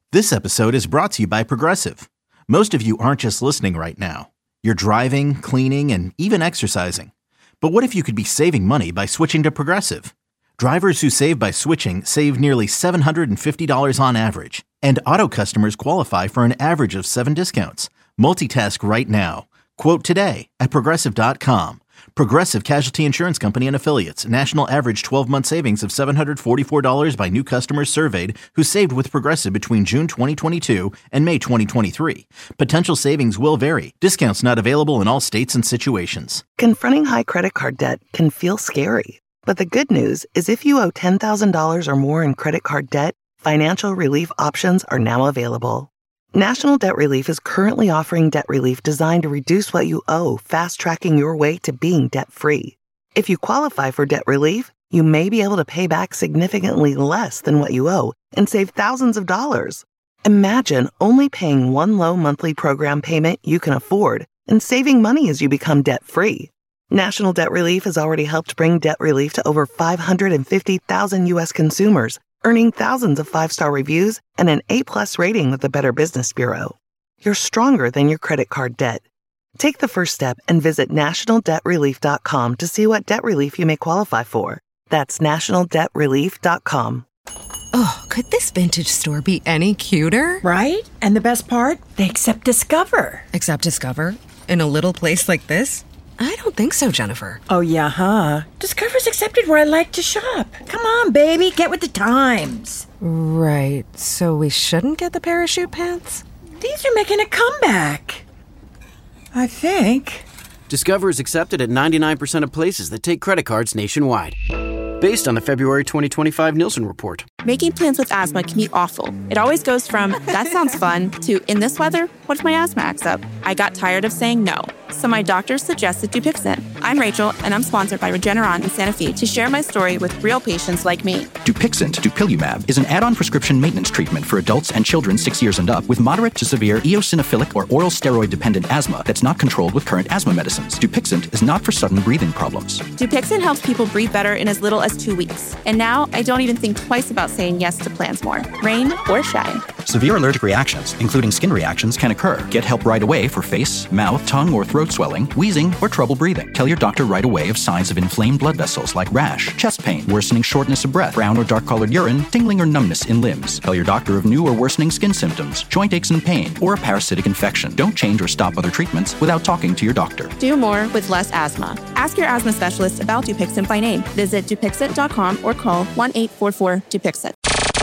This episode is brought to you by Progressive. Most of you aren't just listening right now. You're driving, cleaning, and even exercising. But what if you could be saving money by switching to Progressive? Drivers who save by switching save nearly $750 on average. And auto customers qualify for an average of 7 discounts. Multitask right now. Quote today at Progressive.com. Progressive Casualty Insurance Company and Affiliates. National average 12-month savings of $744 by new customers surveyed who saved with Progressive between June 2022 and May 2023. Potential savings will vary. Discounts not available in all states and situations. Confronting high credit card debt can feel scary. But the good news is if you owe $10,000 or more in credit card debt, financial relief options are now available. National Debt Relief is currently offering debt relief designed to reduce what you owe, fast-tracking your way to being debt-free. If you qualify for debt relief, you may be able to pay back significantly less than what you owe and save thousands of dollars. Imagine only paying one low monthly program payment you can afford and saving money as you become debt-free. National Debt Relief has already helped bring debt relief to over 550,000 U.S. consumers, earning thousands of 5-star reviews and an A+ rating with the Better Business Bureau. You're stronger than your credit card debt. Take the first step and visit nationaldebtrelief.com to see what debt relief you may qualify for. That's nationaldebtrelief.com. Oh, could this vintage store be any cuter? Right? And the best part? They accept Discover. Accept Discover? In a little place like this? I don't think so, Jennifer. Oh, yeah, huh? Discover's accepted where I like to shop. Come on, baby, get with the times. Right, so we shouldn't get the parachute pants? These are making a comeback. I think. Discover is accepted at 99% of places that take credit cards nationwide. Based on the February 2025 Nielsen report. Making plans with asthma can be awful. It always goes from, that sounds fun, to, in this weather, what if my asthma acts up? I got tired of saying no. So my doctor suggested Dupixent. I'm Rachel, and I'm sponsored by Regeneron in Santa Fe to share my story with real patients like me. Dupixent, dupilumab, is an add-on prescription maintenance treatment for adults and children 6 years and up with moderate to severe eosinophilic or oral steroid-dependent asthma that's not controlled with current asthma medicines. Dupixent is not for sudden breathing problems. Dupixent helps people breathe better in as little as 2 weeks. And now I don't even think twice about saying yes to plans more, rain or shine. Severe allergic reactions, including skin reactions, can occur. Get help right away for face, mouth, tongue, or throat swelling, wheezing, or trouble breathing. Tell your doctor right away of signs of inflamed blood vessels like rash, chest pain, worsening shortness of breath, brown or dark-colored urine, tingling or numbness in limbs. Tell your doctor of new or worsening skin symptoms, joint aches and pain, or a parasitic infection. Don't change or stop other treatments without talking to your doctor. Do more with less asthma. Ask your asthma specialist about Dupixent by name. Visit Dupixent.com or call 1-844-DUPIXENT.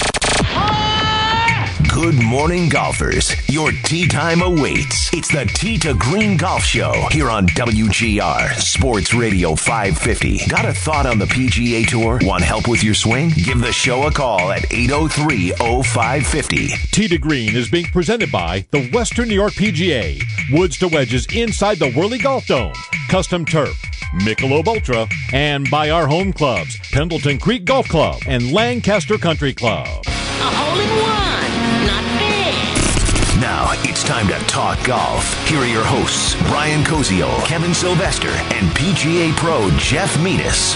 Good morning, golfers. Your tee time awaits. It's the Tee to Green Golf Show here on WGR Sports Radio 550. Got a thought on the PGA Tour? Want help with your swing? Give the show a call at 803-0550. Tee to Green is being presented by the Western New York PGA. Woods to wedges inside the Whirly Golf Dome. Custom turf. Michelob Ultra. And by our home clubs, Pendleton Creek Golf Club and Lancaster Country Club. A hole-in-one. Now it's time to talk golf. Here are your hosts, Brian Koziol, Kevin Sylvester, and PGA Pro Jeff Metis.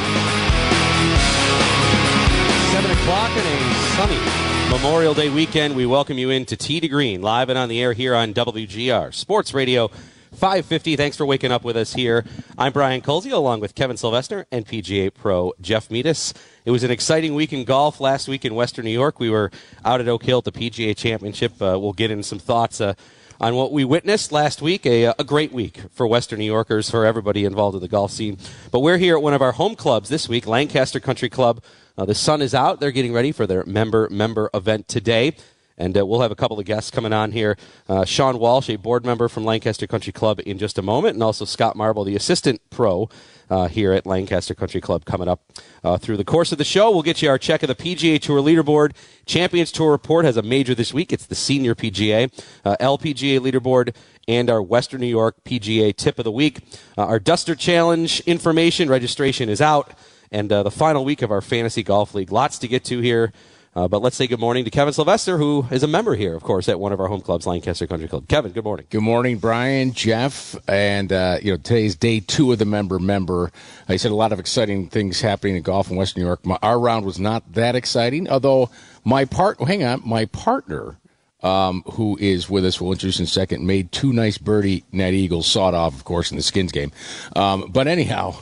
7 o'clock on a sunny Memorial Day weekend. We welcome you into Tee to Green, live and on the air here on WGR Sports Radio 550. Thanks for waking up with us here. I'm Brian Koziol, along with Kevin Sylvester and PGA Pro Jeff Metis. It was an exciting week in golf last week in Western New York. We were out at Oak Hill at the PGA Championship. We'll get in some thoughts on what we witnessed last week. A great week for Western New Yorkers, for everybody involved in the golf scene. But we're here at one of our home clubs this week, Lancaster Country Club. The sun is out. They're getting ready for their member event today. And we'll have a couple of guests coming on here. Sean Walsh, a board member from Lancaster Country Club, in just a moment. And also Scott Marble, the assistant pro here at Lancaster Country Club, coming up through the course of the show. We'll get you our check of the PGA Tour leaderboard. Champions Tour Report has a major this week. It's the Senior PGA, LPGA leaderboard, and our Western New York PGA tip of the week. Our Duster Challenge information, registration is out. And the final week of our Fantasy Golf League. Lots to get to here. But let's say good morning to Kevin Sylvester, who is a member here, of course, at one of our home clubs, Lancaster Country Club. Kevin, good morning. Good morning, Brian, Jeff, and today's day 2 of the member. I said a lot of exciting things happening in golf in Western New York. Our round was not that exciting, although my partner who is with us, we'll introduce in a second, made 2 nice birdie net eagles, sawed off, of course, in the Skins game. But anyhow,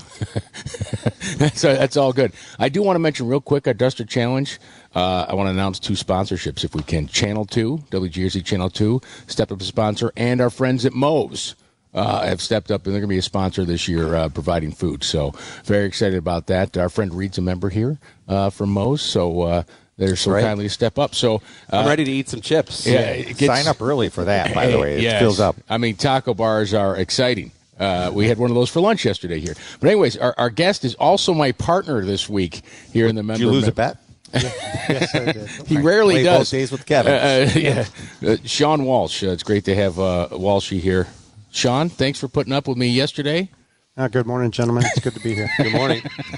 that's all good. I do want to mention real quick our Duster Challenge. I want to announce 2 sponsorships if we can. Channel 2, WGRZ Channel 2, stepped up to sponsor, and our friends at Moe's have stepped up, and they're going to be a sponsor this year providing food. So very excited about that. Our friend Reed's a member here from Moe's, so they're so kindly to step up. So I'm ready to eat some chips. Yeah, sign up early for that, by the way. It fills up. I mean, taco bars are exciting. We had one of those for lunch yesterday here. But anyways, our guest is also my partner this week here in the member. Did you lose a bet? Yes, I did. He rarely Play does. Both days with Kevin. Sean Walsh. It's great to have Walshy here. Sean, thanks for putting up with me yesterday. Good morning, gentlemen. It's good to be here. Good morning.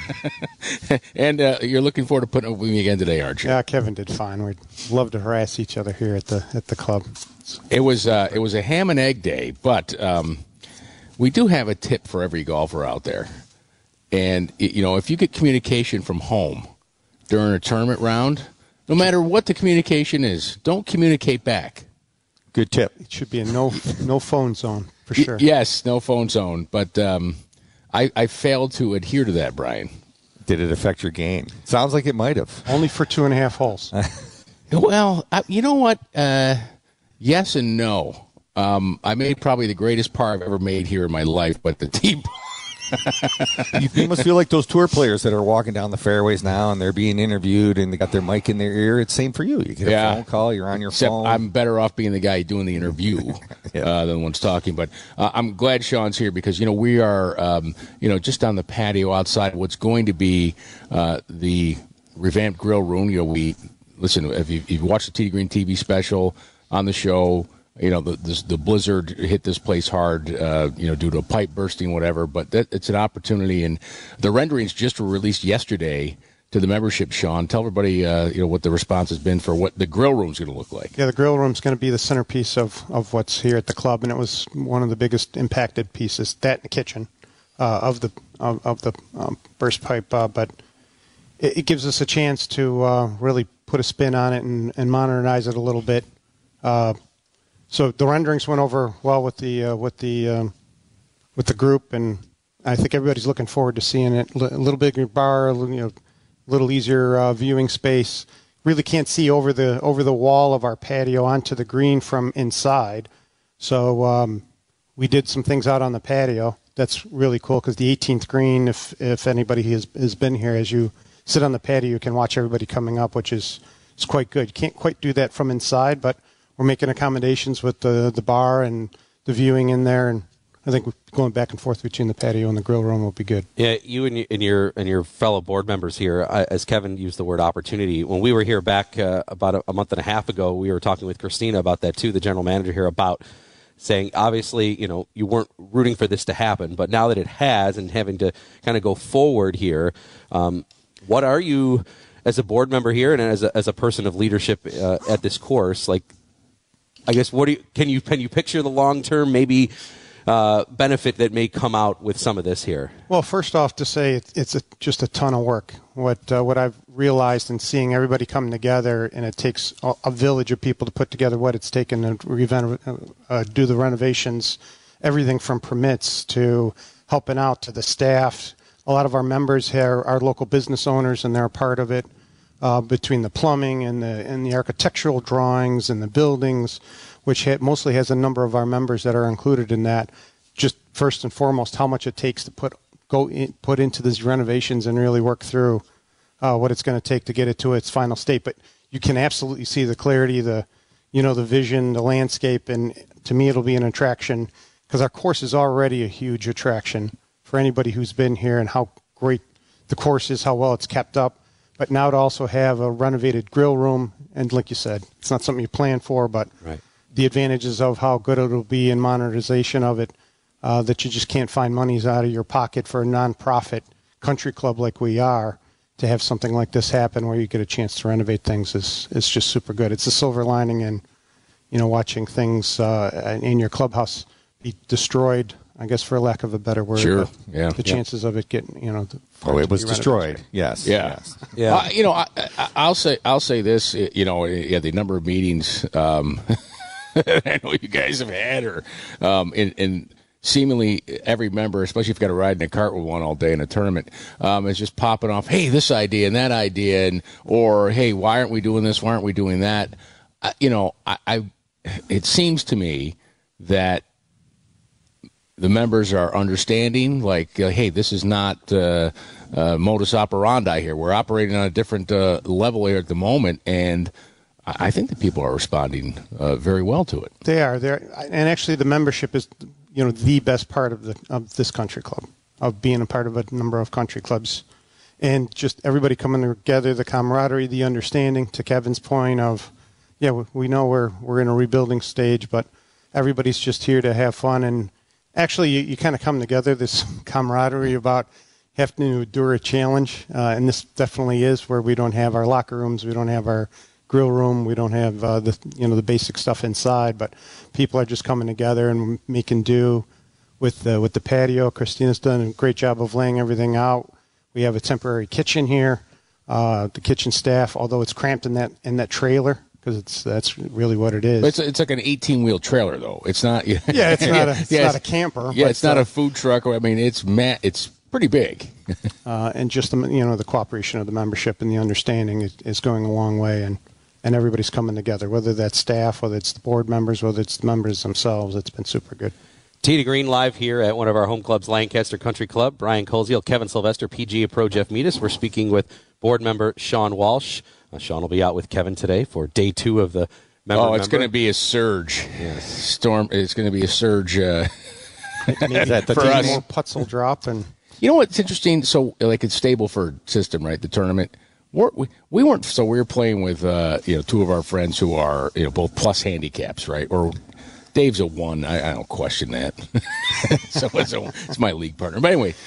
And you're looking forward to putting up with me again today, aren't you? Yeah, Kevin did fine. We'd love to harass each other here at the club. It was a ham and egg day, but we do have a tip for every golfer out there. And if you get communication from home during a tournament round, no matter what the communication is, don't communicate back. Good tip. It should be a no phone zone for sure. Yes, no phone zone. But I failed to adhere to that, Brian. Did it affect your game? Sounds like it might have. Only for 2.5 holes. Well, you know what? Yes and no. I made probably the greatest par I've ever made here in my life, but the tee. You must feel like those tour players that are walking down the fairways now and they're being interviewed and they got their mic in their ear. It's same for you. You get a phone call, you're on your phone. I'm better off being the guy doing the interview than the one's talking. But I'm glad Sean's here because, we are, just on the patio outside what's going to be the revamped grill room. Listen, if you watched the Tee to Green TV special on the show, the blizzard hit this place hard, due to a pipe bursting, whatever. But it's an opportunity, and the renderings just were released yesterday to the membership. Sean, tell everybody, what the response has been for what the grill room's going to look like. Yeah, the grill room's going to be the centerpiece of what's here at the club, and it was one of the biggest impacted pieces. That and the kitchen of the burst pipe, but it gives us a chance to really put a spin on it and modernize it a little bit. So the renderings went over well with the group, and I think everybody's looking forward to seeing it. A little bigger bar, little easier viewing space. Really can't see over the wall of our patio onto the green from inside. So we did some things out on the patio. That's really cool because the 18th green, if anybody has been here, as you sit on the patio, you can watch everybody coming up, which is quite good. You can't quite do that from inside, but we're making accommodations with the bar and the viewing in there, and I think going back and forth between the patio and the grill room will be good. Yeah, you and your fellow board members here, as Kevin used the word opportunity. When we were here back about a month and a half ago, we were talking with Christina about that too, the general manager here, about saying obviously you weren't rooting for this to happen, but now that it has and having to kind of go forward here, what are you as a board member here and as a person of leadership at this course like? I guess can you picture the long-term maybe benefit that may come out with some of this here? Well, first off, to say it's just a ton of work. What I've realized in seeing everybody come together, and it takes a village of people to put together what it's taken to do the renovations, everything from permits to helping out to the staff. A lot of our members here are local business owners, and they're a part of it. Between the plumbing and the architectural drawings and the buildings, which mostly has a number of our members that are included in that. Just first and foremost, how much it takes to put into these renovations and really work through what it's going to take to get it to its final state. But you can absolutely see the clarity, the vision, the landscape, and to me it'll be an attraction because our course is already a huge attraction for anybody who's been here and how great the course is, how well it's kept up. But now to also have a renovated grill room, and like you said, it's not something you plan for, but the advantages of how good it'll be in modernization of it, that you just can't find monies out of your pocket for a nonprofit country club like we are, to have something like this happen where you get a chance to renovate things is just super good. It's a silver lining in, watching things in your clubhouse be destroyed I guess, for lack of a better word. Sure. Yeah. The chances of it getting, it was destroyed. Yes. Yeah. Yes. Yeah. I'll say this. The number of meetings I know you guys have had, or in seemingly every member, especially if you've got to ride in a cart with one all day in a tournament, is just popping off, hey, this idea and that idea, or hey, why aren't we doing this? Why aren't we doing that? It seems to me that the members are understanding, hey, this is not modus operandi here. We're operating on a different level here at the moment, and I think that people are responding very well to it. They are. And actually, the membership is, the best part of this country club, of being a part of a number of country clubs, and just everybody coming together, the camaraderie, the understanding. To Kevin's point of, we know we're in a rebuilding stage, but everybody's just here to have fun. And actually, you kind of come together, this camaraderie about having to endure a challenge, and this definitely is where we don't have our locker rooms, we don't have our grill room, we don't have the basic stuff inside, but people are just coming together and making do with the patio. Christina's done a great job of laying everything out. We have a temporary kitchen here. The kitchen staff, although it's cramped in that trailer, because that's really what it is. But it's like an 18-wheel trailer, though. It's not. Yeah, it's not a camper. Yeah, it's not a food truck. I mean, it's pretty big. And just the cooperation of the membership and the understanding is going a long way, and everybody's coming together, whether that's staff, whether it's the board members, whether it's the members themselves. It's been super good. Tee to Green live here at one of our home clubs, Lancaster Country Club. Brian Koziel, Kevin Sylvester, PGA Pro Jeff Meadis. We're speaking with board member Sean Walsh. Sean will be out with Kevin today for day 2 of the member. It's going to be a surge. Yes. Storm. It's going to be a surge. Maybe that for us. More putts will drop. And you know what's interesting? So, like, it's Stableford system, right? The tournament. We weren't. So we were playing with 2 of our friends who are both plus handicaps, right? Or Dave's a 1. I don't question that. So it's my league partner. But anyway,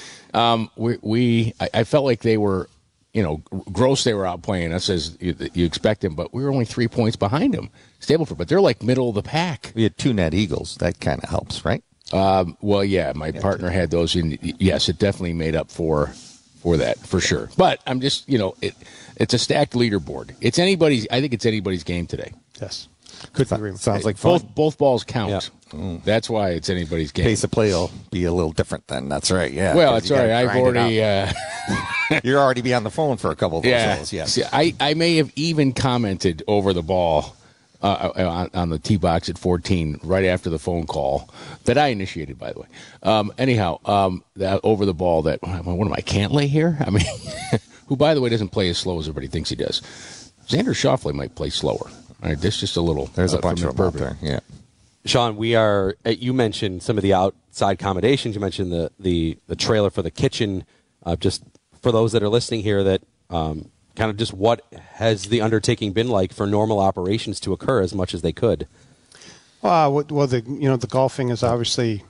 I felt like they were. Gross, they were out playing us as you expect them, but we were only 3 points behind them, Stableford. But they're like middle of the pack. We had 2 net eagles. That kind of helps, right? Well, yeah, my partner had those. Yes, it definitely made up for that, for sure. But I'm just, it's a stacked leaderboard. I think it's anybody's game today. Yes. Sounds like fun. Both balls count. Yeah. That's why it's anybody's game. Pace of play will be a little different then. That's right. Yeah. Well, that's right. I've already. You're already be on the phone for a couple of those holes. Yes. See, I may have even commented over the ball on the tee box at 14 right after the phone call that I initiated, by the way. That over the ball that what am I can't lay here? I mean, who by the way doesn't play as slow as everybody thinks he does. Xander Schauffele might play slower. All right, there's just a little. There's a bunch of them out there. Yeah. Sean, you mentioned some of the outside accommodations. You mentioned the trailer for the kitchen. Just for those that are listening here, that kind of just what has the undertaking been like for normal operations to occur as much as they could? Well, the golfing is obviously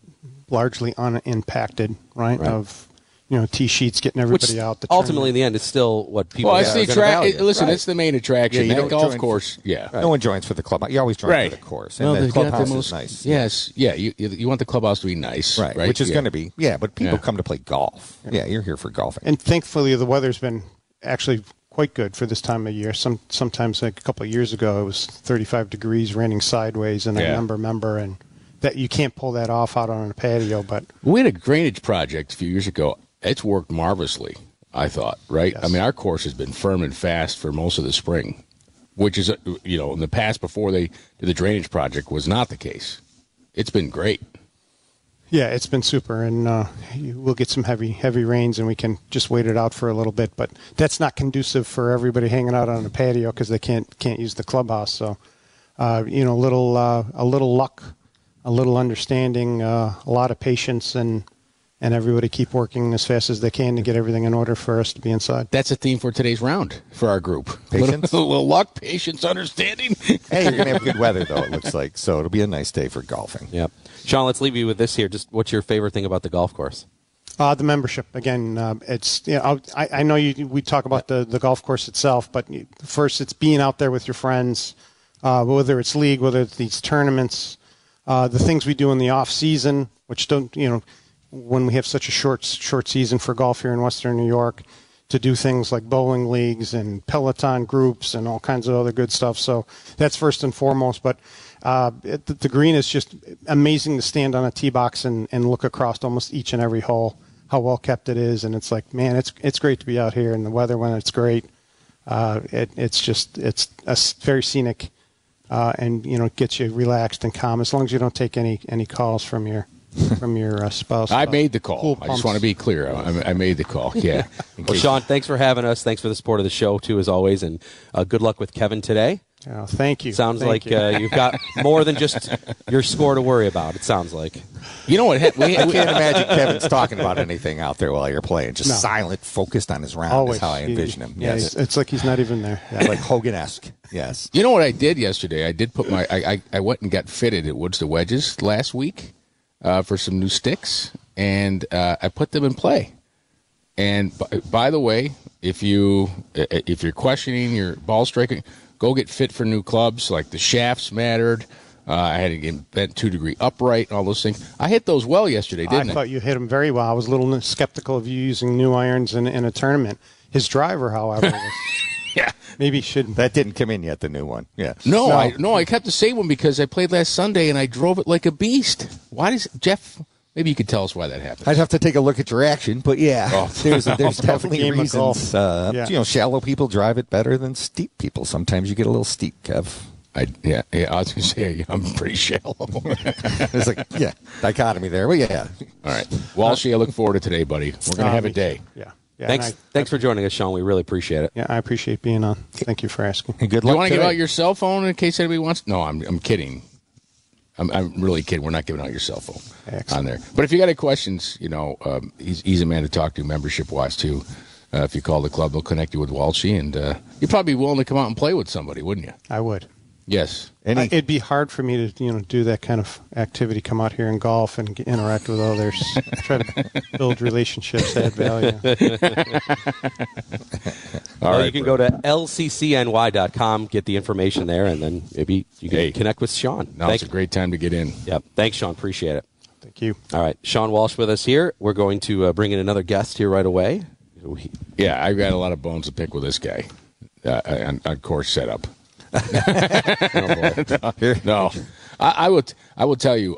largely unimpacted, right? Of tee sheets, getting everybody out. Ultimately, in the end, it's still what people. Well, it's the listen, it's the main attraction. That golf course, Right. No one joins for the club. You always join for the course, and the clubhouse is nice. Yes, yeah. You want the clubhouse to be nice, right? Which is going to be, but people come to play golf. Yeah, you're here for golfing. And thankfully, the weather's been actually quite good for this time of year. Sometimes, like a couple of years ago, it was 35 degrees, raining sideways, and I remember, and that you can't pull that off out on a patio. But we had a drainage project a few years ago. It's worked marvelously, I thought, right? Yes. I mean, our course has been firm and fast for most of the spring, which is, in the past before they did the drainage project was not the case. It's been great. Yeah, it's been super, and we'll get some heavy rains, and we can just wait it out for a little bit. But that's not conducive for everybody hanging out on the patio because they can't use the clubhouse. So, a little luck, a little understanding, a lot of patience, and everybody keep working as fast as they can to get everything in order for us to be inside. That's a theme for today's round for our group. Patience? A little luck, patience, understanding. Hey, you're going to have good weather, though, it looks like. So it'll be a nice day for golfing. Yep. Sean, let's leave you with this here. Just what's your favorite thing about the golf course? The membership. Again, it's I know we talk about the golf course itself, but first it's being out there with your friends, whether it's league, whether it's these tournaments. The things we do in the off season, which don't, when we have such a short season for golf here in Western New York, to do things like bowling leagues and Peloton groups and all kinds of other good stuff. So that's first and foremost. But the green is just amazing to stand on a tee box and look across almost each and every hole, how well kept it is. And it's like, man, it's great to be out here in the weather when it's great. It's a very scenic, and it gets you relaxed and calm as long as you don't take any calls from your spouse. I made the call. Cool I just want to be clear. I made the call. Yeah. Well, Sean, thanks for having us. Thanks for the support of the show, too, as always. And good luck with Kevin today. Oh, thank you. Sounds like you've got more than just your score to worry about, it sounds like. You know what? I can't imagine Kevin's talking about anything out there while you're playing. Just silent, focused on his round is how I envision him. Yes. It's like he's not even there. Yeah. Like Hogan-esque. Yes. You know what I did yesterday? I did put I went and got fitted at Woods to Wedges last week for some new sticks, and I put them in play. And by the way, if you're questioning your ball striking, go get fit for new clubs. Like the shafts mattered. I had to get bent 2-degree upright and all those things. I hit those well yesterday, didn't I? I thought you hit them very well. I was a little skeptical of you using new irons in a tournament. His driver, however, was yeah, maybe shouldn't. That didn't come in yet. The new one. Yeah. No, I kept the same one because I played last Sunday and I drove it like a beast. Why does Jeff? Maybe you could tell us why that happened. I'd have to take a look at your action, but yeah, there's definitely reasons. Shallow people drive it better than steep people. Sometimes you get a little steep, Kev. I was going to say I'm pretty shallow. There's dichotomy there. Well, yeah. All right, Walshy, I look forward to today, buddy. We're going to have a day. Yeah. Thanks for joining us, Sean. We really appreciate it. Yeah, I appreciate being on. Thank you for asking. And good luck. Do you want to give out your cell phone in case anybody wants? No, I'm kidding. I'm really kidding. We're not giving out your cell phone on there. But if you got any questions, he's a man to talk to membership-wise, too. If you call the club, they'll connect you with Walshy, and you'd probably be willing to come out and play with somebody, wouldn't you? I would. Yes. It'd be hard for me to do that kind of activity, come out here and golf and interact with others, try to build relationships, add value. You can go to lccny.com, get the information there, and then maybe you can connect with Sean. Now it's a great time to get in. Yep. Thanks, Sean. Appreciate it. Thank you. All right. Sean Walsh with us here. We're going to bring in another guest here right away. Yeah, I've got a lot of bones to pick with this guy on course setup. No. I will tell you.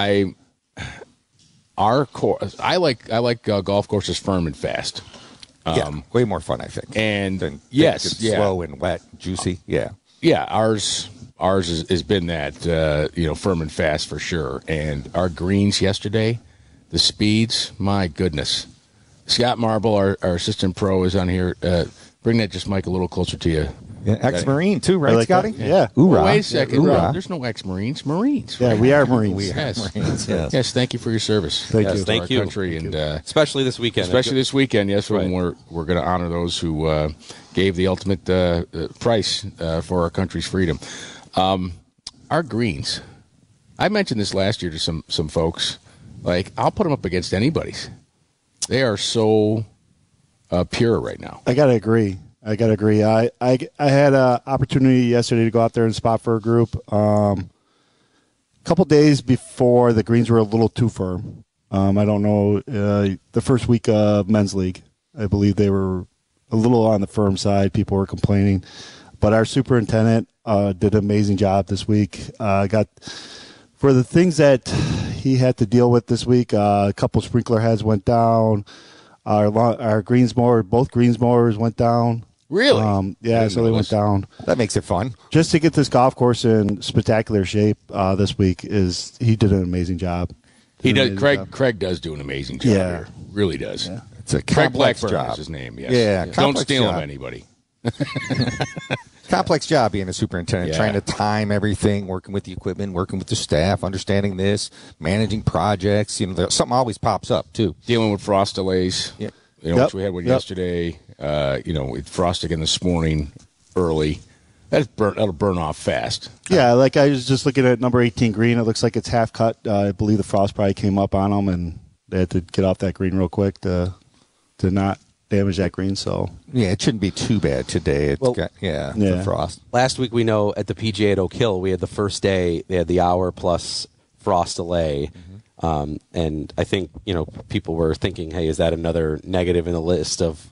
Our course. I like golf courses firm and fast. Way more fun, I think. And slow and wet, juicy. Yeah. Ours has been that firm and fast for sure. And our greens yesterday, the speeds, my goodness. Scott Marble, our assistant pro, is on here. Bring that just mic a little closer to you. Yeah, ex-Marine too, right, Scotty? Yeah. Well, wait a second. No, there's no ex-Marines. Marines. Yeah, we are Marines. Marines. Yes. Thank you for your service. Thank you. Country and especially this weekend. Yes, when we're going to honor those who gave the ultimate price for our country's freedom. Our greens. I mentioned this last year to some folks. Like, I'll put them up against anybody's. They are so pure right now. I gotta agree. I had an opportunity yesterday to go out there and spot for a group. A couple days before, the greens were a little too firm. I don't know. The first week of men's league, I believe they were a little on the firm side. People were complaining, but our superintendent did an amazing job this week. Got for the things that he had to deal with this week. A couple sprinkler heads went down. Our greens mower, both greens mowers went down. Really? So they went down. That makes it fun. Just to get this golf course in spectacular shape this week he did an amazing job. He does. Craig does do an amazing job here. Really does. Yeah. It's a Craig complex Blackburn job. is his name. Yes. Yeah. Don't steal him, anybody. Complex job being a superintendent, trying to time everything, working with the equipment, working with the staff, understanding this, managing projects. Something always pops up too. Dealing with frost delays. Yeah. Which we had one yesterday. It frost again this morning early. That'll burn off fast. Yeah, like I was just looking at number 18 green. It looks like it's half cut. I believe the frost probably came up on them, and they had to get off that green real quick to not damage that green. So it shouldn't be too bad today. The frost. Last week we know at the PGA at Oak Hill we had the first day. They had the hour plus frost delay. And I think, people were thinking, hey, is that another negative in the list of,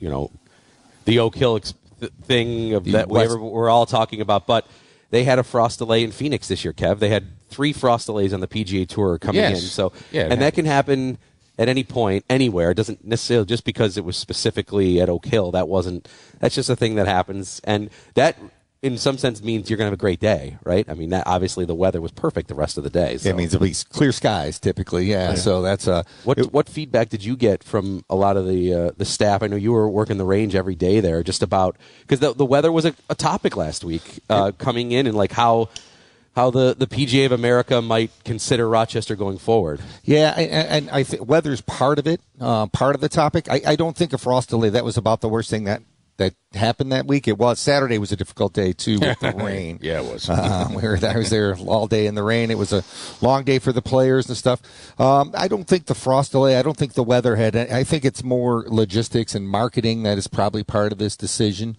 the Oak Hill thing of that we're all talking about? But they had a frost delay in Phoenix this year, Kev. They had 3 frost delays on the PGA Tour coming in. So, and that can happen at any point, anywhere. It doesn't necessarily just because it was specifically at Oak Hill. That's just a thing that happens. And that, in some sense, means you're going to have a great day, right? I mean, that obviously the weather was perfect the rest of the day. So. It means at least clear skies, typically, yeah. So that's what feedback did you get from a lot of the staff? I know you were working the range every day there, just about because the weather was a topic last week coming in, and like how the PGA of America might consider Rochester going forward. Yeah, and I think weather's part of it, part of the topic. I don't think a frost delay, that was about the worst thing that happened that week. It was. Saturday was a difficult day, too, with the rain. Yeah, it was. I was there all day in the rain. It was a long day for the players and stuff. I don't think the frost delay, I don't think the weather had, I think it's more logistics and marketing that is probably part of this decision.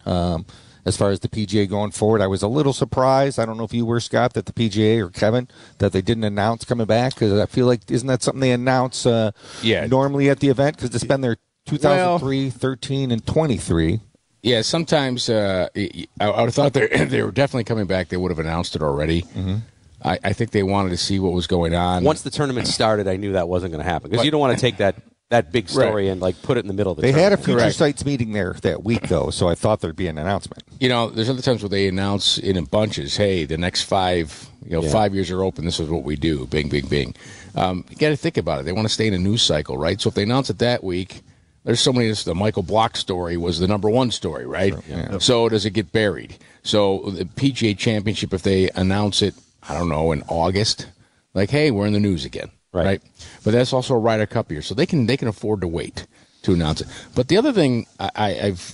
As far as the PGA going forward, I was a little surprised. I don't know if you were, Scott, that the PGA or Kevin, that they didn't announce coming back, because I feel like, isn't that something they announce normally at the event? Because it's been their 2003, 13, and 23. Yeah, sometimes I would have thought they were definitely coming back. They would have announced it already. Mm-hmm. I think they wanted to see what was going on. Once the tournament started, I knew that wasn't going to happen, because you don't want to take that big story and like put it in the middle of the tournament. They had a future sites meeting there that week, though, so I thought there'd be an announcement. There's other times where they announce it in bunches. Hey, the next 5 years are open. This is what we do. Bing, bing, bing. You got to think about it. They want to stay in a news cycle, right? So if they announce it that week, there's so many. The Michael Block story was the number one story, right? Sure, yeah. So does it get buried? So the PGA Championship, if they announce it, I don't know, in August, like, hey, we're in the news again, right? But that's also a Ryder Cup year, so they can afford to wait to announce it. But the other thing I've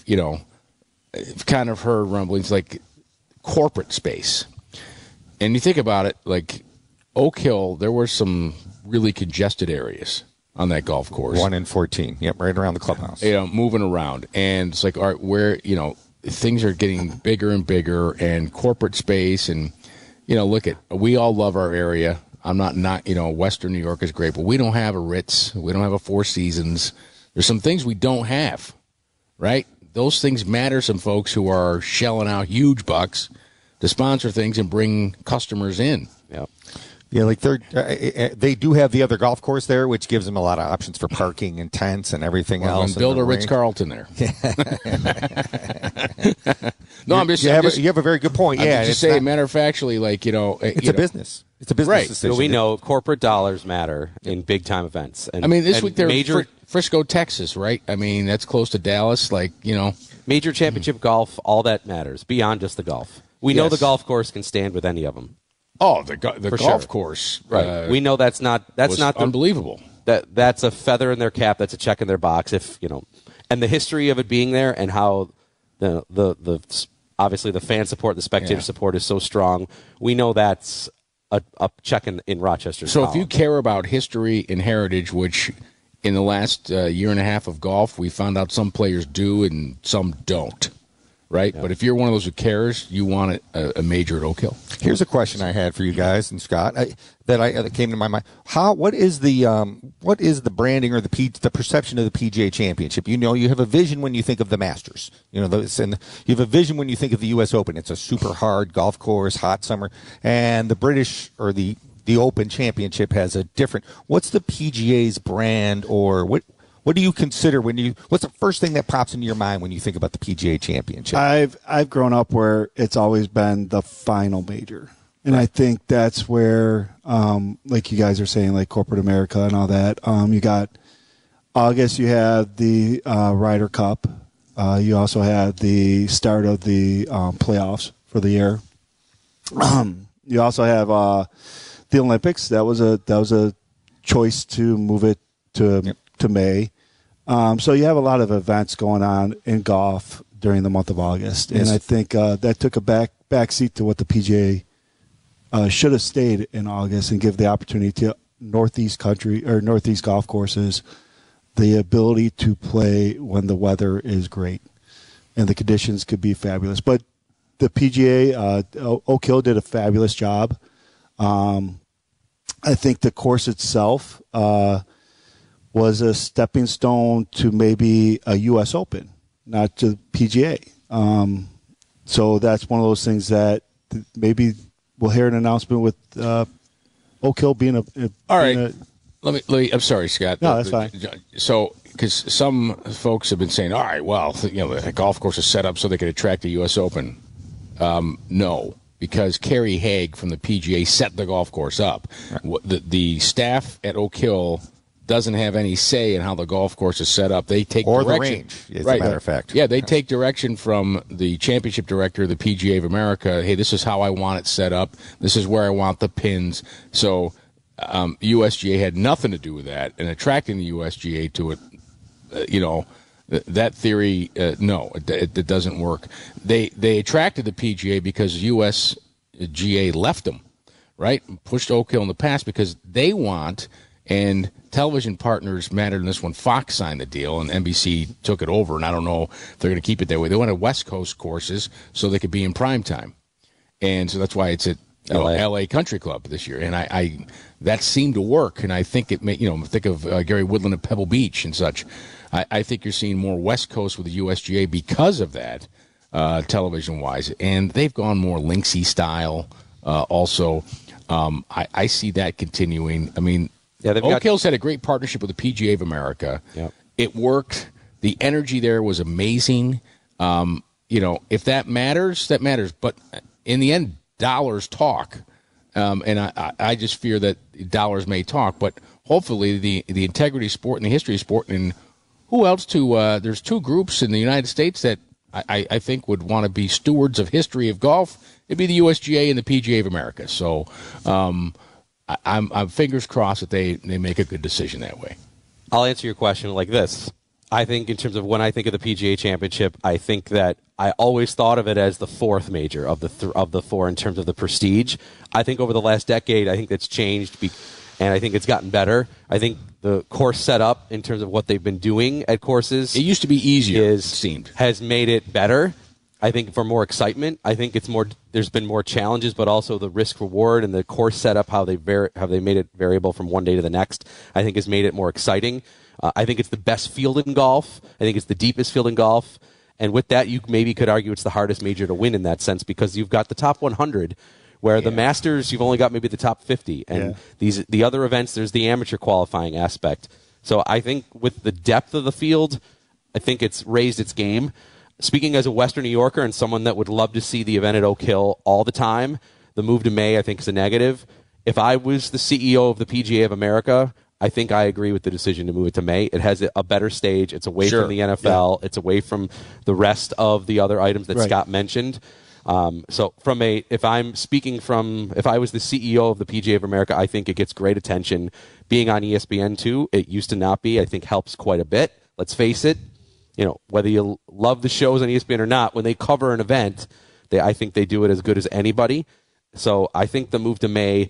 kind of heard rumblings like corporate space, and you think about it, like Oak Hill, there were some really congested areas on that golf course. 1 in 14. Yep, right around the clubhouse. Moving around. And it's like, all right, where, things are getting bigger and bigger, and corporate space, and, we all love our area. I'm not, Western New York is great, but we don't have a Ritz. We don't have a Four Seasons. There's some things we don't have, right? Those things matter. Some folks who are shelling out huge bucks to sponsor things and bring customers in. Yep. Yeah, like they do have the other golf course there, which gives them a lot of options for parking and tents and everything else. And build a Ritz-Carlton there. No, I'm just you have a very good point. I'm yeah, just saying, matter of factly, it's a business. It's a business decision. So we know corporate dollars matter in big time events. And, this week they're Frisco, Texas, right? That's close to Dallas. Major championship golf, all that matters beyond just the golf. We know the golf course can stand with any of them. Oh, the golf course, right? We know that's not unbelievable. That's a feather in their cap. That's a check in their box. And the history of it being there, and how the obviously the fan support, the spectator support is so strong. We know that's a check in Rochester. So if you care about history and heritage, which in the last year and a half of golf, we found out some players do and some don't. Right, but if you're one of those who cares, you want a major at Oak Hill. Here's a question I had for you guys and Scott that came to my mind. What is the branding or the perception of the PGA Championship? You have a vision when you think of the Masters. And you have a vision when you think of the U.S. Open. It's a super hard golf course, hot summer, and the British or the Open Championship has a different. What's the PGA's brand, or what do you consider what's the first thing that pops into your mind when you think about the PGA Championship? I've grown up where it's always been the final major. And I think that's where, like you guys are saying, like corporate America and all that, you got August, you have the Ryder Cup. You also had the start of the playoffs for the year. You also have the Olympics. That was a choice to move it to May. So you have a lot of events going on in golf during the month of August, and I think that took a back seat to what the PGA should have stayed in August and give the opportunity to Northeast golf courses the ability to play when the weather is great and the conditions could be fabulous. But the PGA, Oak Hill did a fabulous job. I think the course itself was a stepping stone to maybe a U.S. Open, not to the PGA. So that's one of those things that maybe we'll hear an announcement with Oak Hill being all right. Let me. I'm sorry, Scott. No, that's fine. So, because some folks have been saying, all right, well, the golf course is set up so they could attract the U.S. Open. No, because Kerry Haig from the PGA set the golf course up. Right. The staff at Oak Hill doesn't have any say in how the golf course is set up. They take or direction. The range, as a matter of fact. Yeah, they take direction from the championship director of the PGA of America. Hey, this is how I want it set up. This is where I want the pins. So USGA had nothing to do with that, and attracting the USGA to it, that theory, no, it doesn't work. They attracted the PGA because USGA left them, right? Pushed Oak Hill in the past because they want, and television partners mattered in this one. Fox signed the deal, and NBC took it over, and I don't know if they're going to keep it that way. They wanted West Coast courses so they could be in prime time, and so that's why it's at LA Country Club this year. And I that seemed to work, and I think it may, think of Gary Woodland at Pebble Beach and such. I think you're seeing more West Coast with the USGA because of that, television-wise, and they've gone more Linksy style also. I see that continuing. I mean, Oak Hill's had a great partnership with the PGA of America. Yep. It worked. The energy there was amazing. If that matters, that matters. But in the end, dollars talk. And I just fear that dollars may talk. But hopefully the integrity of sport and the history of sport, and who else there's two groups in the United States that I think would want to be stewards of history of golf. It'd be the USGA and the PGA of America. So I'm fingers crossed that they make a good decision that way. I'll answer your question like this. I think in terms of when I think of the PGA Championship, I think that I always thought of it as the fourth major of the four in terms of the prestige. I think over the last decade, I think that's changed, and I think it's gotten better. I think the course setup in terms of what they've been doing at courses, it used to be easier. It seemed has made it better. I think for more excitement. I think it's more. There's been more challenges, but also the risk reward and the course setup, how they made it variable from one day to the next, I think has made it more exciting. I think it's the best field in golf. I think it's the deepest field in golf. And with that, you maybe could argue it's the hardest major to win in that sense because you've got the top 100, where the Masters, you've only got maybe the top 50. And the other events, there's the amateur qualifying aspect. So I think with the depth of the field, I think it's raised its game. Speaking as a Western New Yorker and someone that would love to see the event at Oak Hill all the time, the move to May I think is a negative. If I was the CEO of the PGA of America, I think I agree with the decision to move it to May. It has a better stage. It's away from the NFL. Yeah. It's away from the rest of the other items that Scott mentioned. So if I was the CEO of the PGA of America, I think it gets great attention. Being on ESPN2, it used to not be, I think helps quite a bit. Let's face it, whether you love the shows on ESPN or not, when they cover an event, I think they do it as good as anybody. So I think the move to May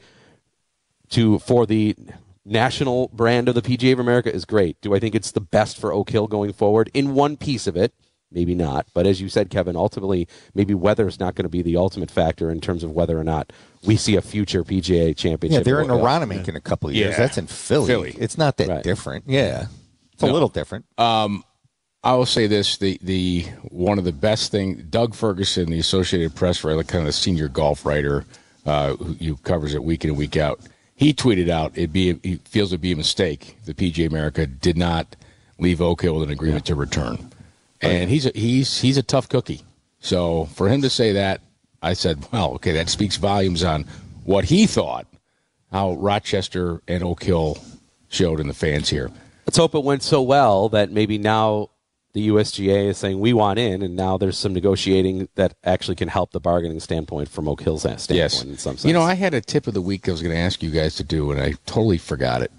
for the national brand of the PGA of America is great. Do I think it's the best for Oak Hill going forward? In one piece of it, maybe not. But as you said, Kevin, ultimately, maybe weather is not going to be the ultimate factor in terms of whether or not we see a future PGA championship. Yeah, they're in Aronimink in a couple of years. Yeah. That's in Philly. It's not that different. Yeah, it's a little different. I will say this: the one of the best things, Doug Ferguson, the Associated Press writer, kind of the senior golf writer who covers it week in and week out. He tweeted out he feels it'd be a mistake if the PGA America did not leave Oak Hill with an agreement to return. And he's a tough cookie. So for him to say that, I said, well, okay, that speaks volumes on what he thought, how Rochester and Oak Hill showed in the fans here. Let's hope it went so well that maybe now the USGA is saying we want in, and now there's some negotiating that actually can help the bargaining standpoint from Oak Hill's standpoint in some sense. I had a tip of the week I was going to ask you guys to do, and I totally forgot it.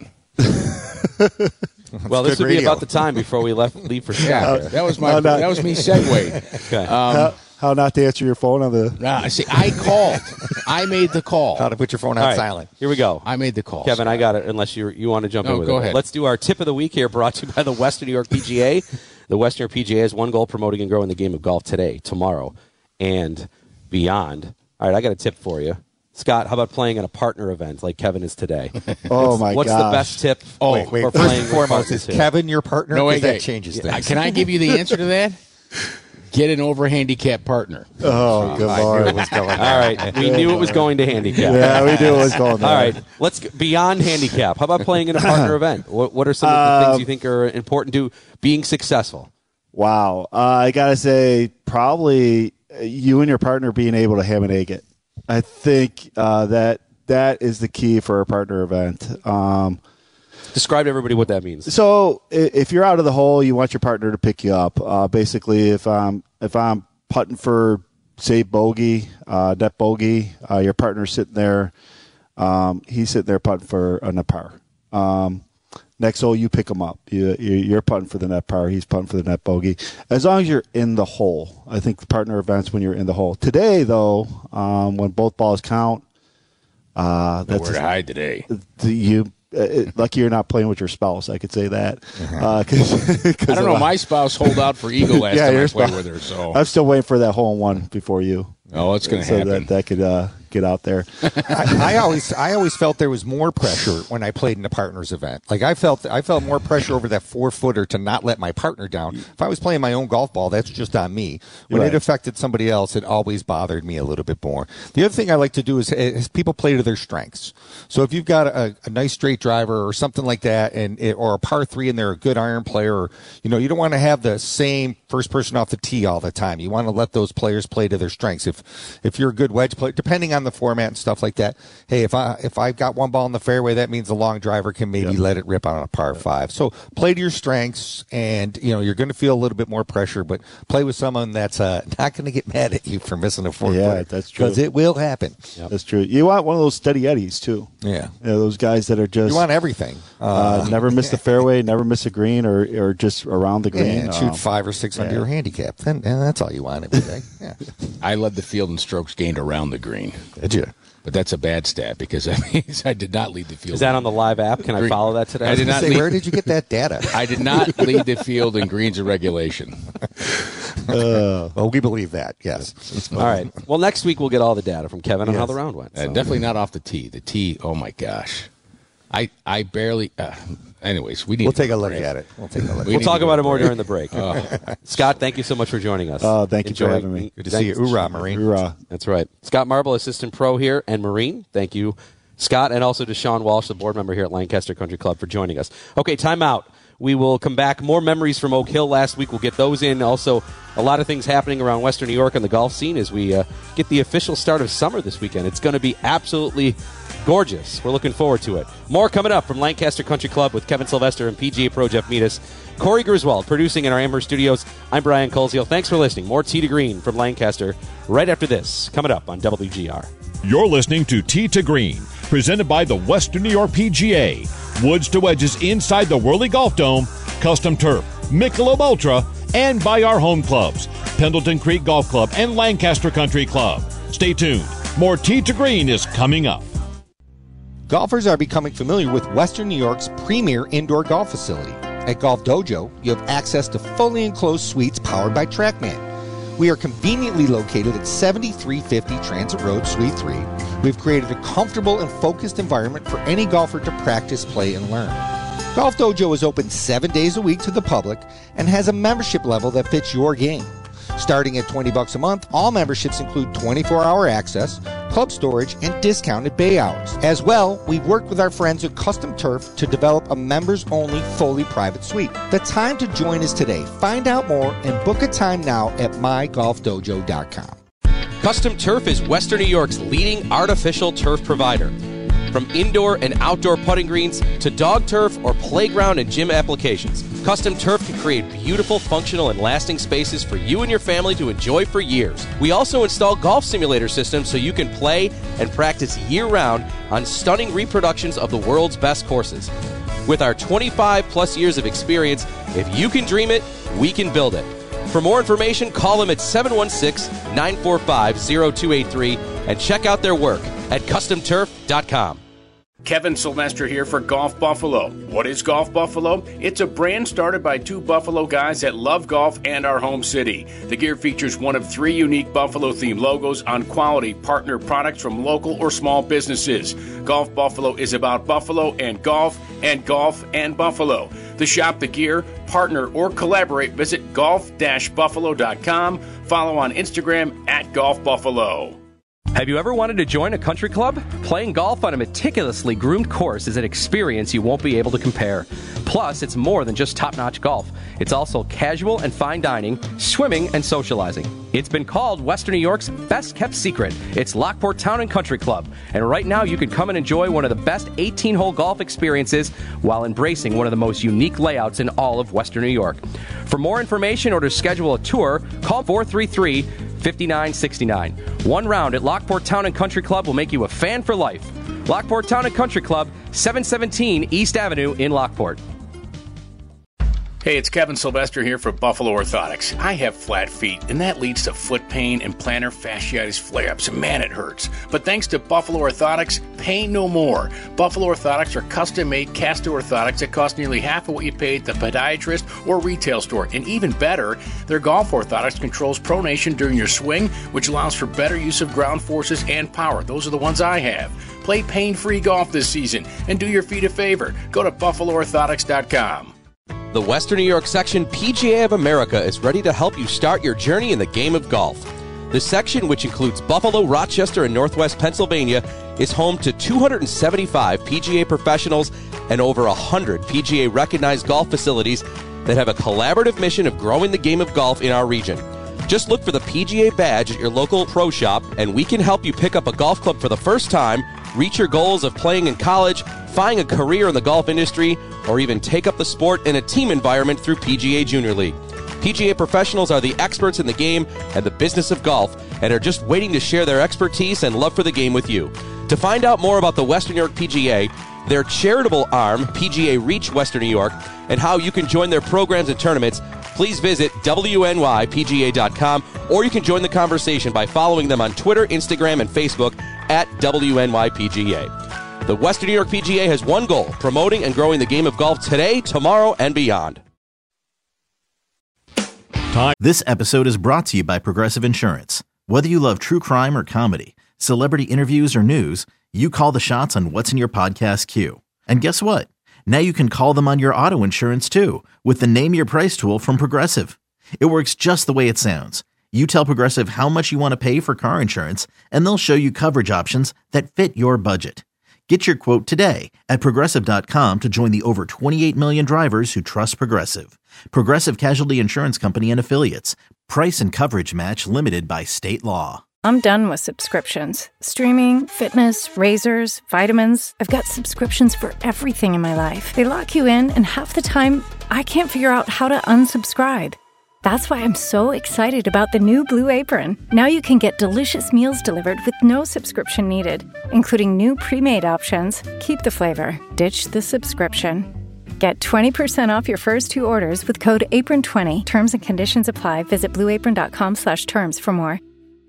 Well, this would be about the time before we leave for Scott. Yeah, that was me segue. Okay. How not to answer your phone on the... See, I called. I made the call. How to put your phone on silent. Here we go. I made the call. Kevin, I got it, unless you want to jump in with it. Go ahead. Let's do our tip of the week here, brought to you by the Western New York PGA. The Western New York PGA has one goal: promoting and growing the game of golf today, tomorrow, and beyond. All right, I got a tip for you. Scott, how about playing at a partner event like Kevin is today? Oh, my What's gosh. the best tip Wait, for first playing and foremost, with is Kevin your partner? No, wait, that wait. changes things. Can I give you the answer to that? Get an over-handicap partner. Oh, good Lord. All right, we knew it was going to handicap. Yeah, we knew it was going there. All right, let's get beyond handicap. How about playing in a partner event? What are some of the things you think are important to being successful? Wow. I got to say, probably you and your partner being able to ham and egg it. I think that is the key for a partner event. Describe to everybody what that means. So if you're out of the hole, you want your partner to pick you up. Basically, if I'm putting for, say, bogey, net bogey, your partner's sitting there. He's sitting there putting for a net par. Next hole, you pick him up. You're putting for the net par. He's putting for the net bogey. As long as you're in the hole. I think the partner events when you're in the hole. Today, though, when both balls count, that's nowhere to hide today. Lucky you're not playing with your spouse. I could say that. I don't know. My spouse hold out for eagle last time I played with her. So I'm still waiting for that hole in one before you. Oh, it's going to happen. That could get out there. I always felt there was more pressure when I played in a partner's event. Like I felt more pressure over that 4-footer to not let my partner down. If I was playing my own golf ball, that's just on me. When it affected somebody else, it always bothered me a little bit more. The other thing I like to do is people play to their strengths. So if you've got a nice straight driver or something like that, or a par 3 and they're a good iron player, or, you don't want to have the same first person off the tee all the time. You want to let those players play to their strengths. If you're a good wedge player, depending on the format and stuff like that, hey, if I've got one ball in the fairway, that means the long driver can maybe let it rip on a par 5. So play to your strengths, and you're going to feel a little bit more pressure, but play with someone that's not going to get mad at you for missing a 4-footer. Yeah, that's true. Because it will happen. Yep. That's true. You want one of those steady Eddies too. Yeah, those guys that are just you want everything. Never miss the fairway, never miss a green, or just around the green. And shoot 5 or 6 under your handicap. And that's all you want every day. Yeah. I led the field in strokes gained around the green. Did you? But that's a bad stat because that means I did not lead the field. Is that on the live app? Can I follow that today? I did not. Where did you get that data? I did not lead the field in greens of regulation. Well, we believe that. Yes. All right. Well, next week we'll get all the data from Kevin on how the round went. So. Definitely not off the tee. The tee. Oh my gosh. I barely. Anyways, we'll take a look at it. We'll talk about it more during the break. Scott, thank you so much for joining us. Thank you for having me. Good to see you. Hoorah, Marine. Hoorah. That's right. Scott Marble, assistant pro here, and Marine. Thank you, Scott, and also to Sean Walsh, the board member here at Lancaster Country Club, for joining us. Okay, time out. We will come back. More memories from Oak Hill last week. We'll get those in. Also, a lot of things happening around Western New York on the golf scene as we get the official start of summer this weekend. It's going to be absolutely gorgeous. We're looking forward to it. More coming up from Lancaster Country Club with Kevin Sylvester and PGA Pro Jeff Meadis. Corey Griswold producing in our Amherst studios. I'm Brian Coleshiel. Thanks for listening. More Tee to Green from Lancaster right after this. Coming up on WGR. You're listening to Tee to Green, presented by the Western New York PGA. Woods to wedges inside the Whirly Golf Dome, Custom Turf, Michelob Ultra, and by our home clubs, Pendleton Creek Golf Club and Lancaster Country Club. Stay tuned. More Tee to Green is coming up. Golfers are becoming familiar with Western New York's premier indoor golf facility. At Golf Dojo, you have access to fully enclosed suites powered by TrackMan. We are conveniently located at 7350 Transit Road, Suite 3. We've created a comfortable and focused environment for any golfer to practice, play, and learn. Golf Dojo is open 7 days a week to the public and has a membership level that fits your game. Starting at $20 a month, all memberships include 24-hour access, club storage, and discounted bay hours. As well, we've worked with our friends at Custom Turf to develop a members-only, fully private suite. The time to join is today. Find out more and book a time now at mygolfdojo.com. Custom Turf is Western New York's leading artificial turf provider. From indoor and outdoor putting greens to dog turf or playground and gym applications, Custom Turf can create beautiful, functional, and lasting spaces for you and your family to enjoy for years. We also install golf simulator systems so you can play and practice year-round on stunning reproductions of the world's best courses. With our 25-plus years of experience, if you can dream it, we can build it. For more information, call them at 716-945-0283 and check out their work at CustomTurf.com. Kevin Sylvester here for Golf Buffalo. What is Golf Buffalo? It's a brand started by two Buffalo guys that love golf and our home city. The gear features one of 3 unique Buffalo-themed logos on quality partner products from local or small businesses. Golf Buffalo is about Buffalo and golf and Buffalo. To shop the gear, partner, or collaborate, visit golf-buffalo.com. Follow on Instagram at Golf Buffalo. Have you ever wanted to join a country club? Playing golf on a meticulously groomed course is an experience you won't be able to compare. Plus, it's more than just top-notch golf. It's also casual and fine dining, swimming, and socializing. It's been called Western New York's best-kept secret. It's Lockport Town & Country Club. And right now, you can come and enjoy one of the best 18-hole golf experiences while embracing one of the most unique layouts in all of Western New York. For more information or to schedule a tour, call 433-5969. One round at Lockport Town & Country Club will make you a fan for life. Lockport Town & Country Club, 717 East Avenue in Lockport. Hey, it's Kevin Sylvester here for Buffalo Orthotics. I have flat feet, and that leads to foot pain and plantar fasciitis flare-ups, and man, it hurts. But thanks to Buffalo Orthotics, pain no more. Buffalo Orthotics are custom-made caster orthotics that cost nearly half of what you pay at the podiatrist or retail store. And even better, their golf orthotics controls pronation during your swing, which allows for better use of ground forces and power. Those are the ones I have. Play pain-free golf this season and do your feet a favor. Go to BuffaloOrthotics.com. The Western New York section PGA of America is ready to help you start your journey in the game of golf. The section, which includes Buffalo, Rochester, and Northwest Pennsylvania, is home to 275 PGA professionals and over 100 PGA recognized golf facilities that have a collaborative mission of growing the game of golf in our region. Just look for the PGA badge at your local pro shop, and we can help you pick up a golf club for the first time, reach your goals of playing in college, find a career in the golf industry, or even take up the sport in a team environment through PGA Junior League. PGA professionals are the experts in the game and the business of golf and are just waiting to share their expertise and love for the game with you. To find out more about the Western New York PGA, their charitable arm, PGA Reach Western New York, and how you can join their programs and tournaments, please visit WNYPGA.com, or you can join the conversation by following them on Twitter, Instagram, and Facebook at WNYPGA. The Western New York PGA has one goal: promoting and growing the game of golf today, tomorrow, and beyond. This episode is brought to you by Progressive Insurance. Whether you love true crime or comedy, celebrity interviews or news, you call the shots on what's in your podcast queue. And guess what? Now you can call them on your auto insurance too with the Name Your Price tool from Progressive. It works just the way it sounds. You tell Progressive how much you want to pay for car insurance, and they'll show you coverage options that fit your budget. Get your quote today at Progressive.com to join the over 28 million drivers who trust Progressive. Progressive Casualty Insurance Company and Affiliates. Price and coverage match limited by state law. I'm done with subscriptions. Streaming, fitness, razors, vitamins. I've got subscriptions for everything in my life. They lock you in, and half the time, I can't figure out how to unsubscribe. That's why I'm so excited about the new Blue Apron. Now you can get delicious meals delivered with no subscription needed, including new pre-made options. Keep the flavor, ditch the subscription. Get 20% off your first 2 orders with code APRON20. Terms and conditions apply. Visit blueapron.com/terms for more.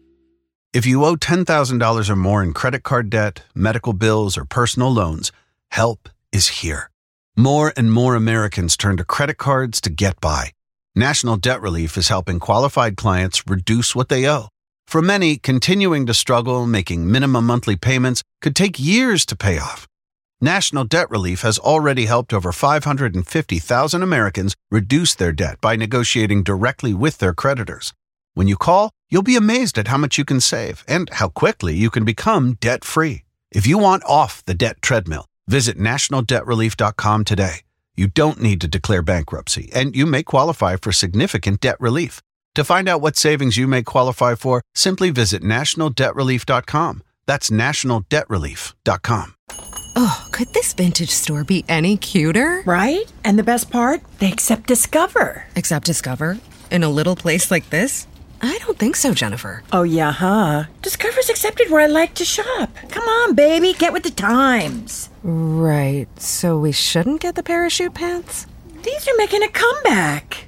If you owe $10,000 or more in credit card debt, medical bills, or personal loans, help is here. More and more Americans turn to credit cards to get by. National Debt Relief is helping qualified clients reduce what they owe. For many, continuing to struggle making minimum monthly payments could take years to pay off. National Debt Relief has already helped over 550,000 Americans reduce their debt by negotiating directly with their creditors. When you call, you'll be amazed at how much you can save and how quickly you can become debt-free. If you want off the debt treadmill, visit nationaldebtrelief.com today. You don't need to declare bankruptcy, and you may qualify for significant debt relief. To find out what savings you may qualify for, simply visit nationaldebtrelief.com. That's nationaldebtrelief.com. Oh, could this vintage store be any cuter? Right? And the best part? They accept Discover. Accept Discover? In a little place like this? I don't think so, Jennifer. Oh, yeah, huh? Discover's accepted where I like to shop. Come on, baby, get with the times. Right, so we shouldn't get the parachute pants? These are making a comeback.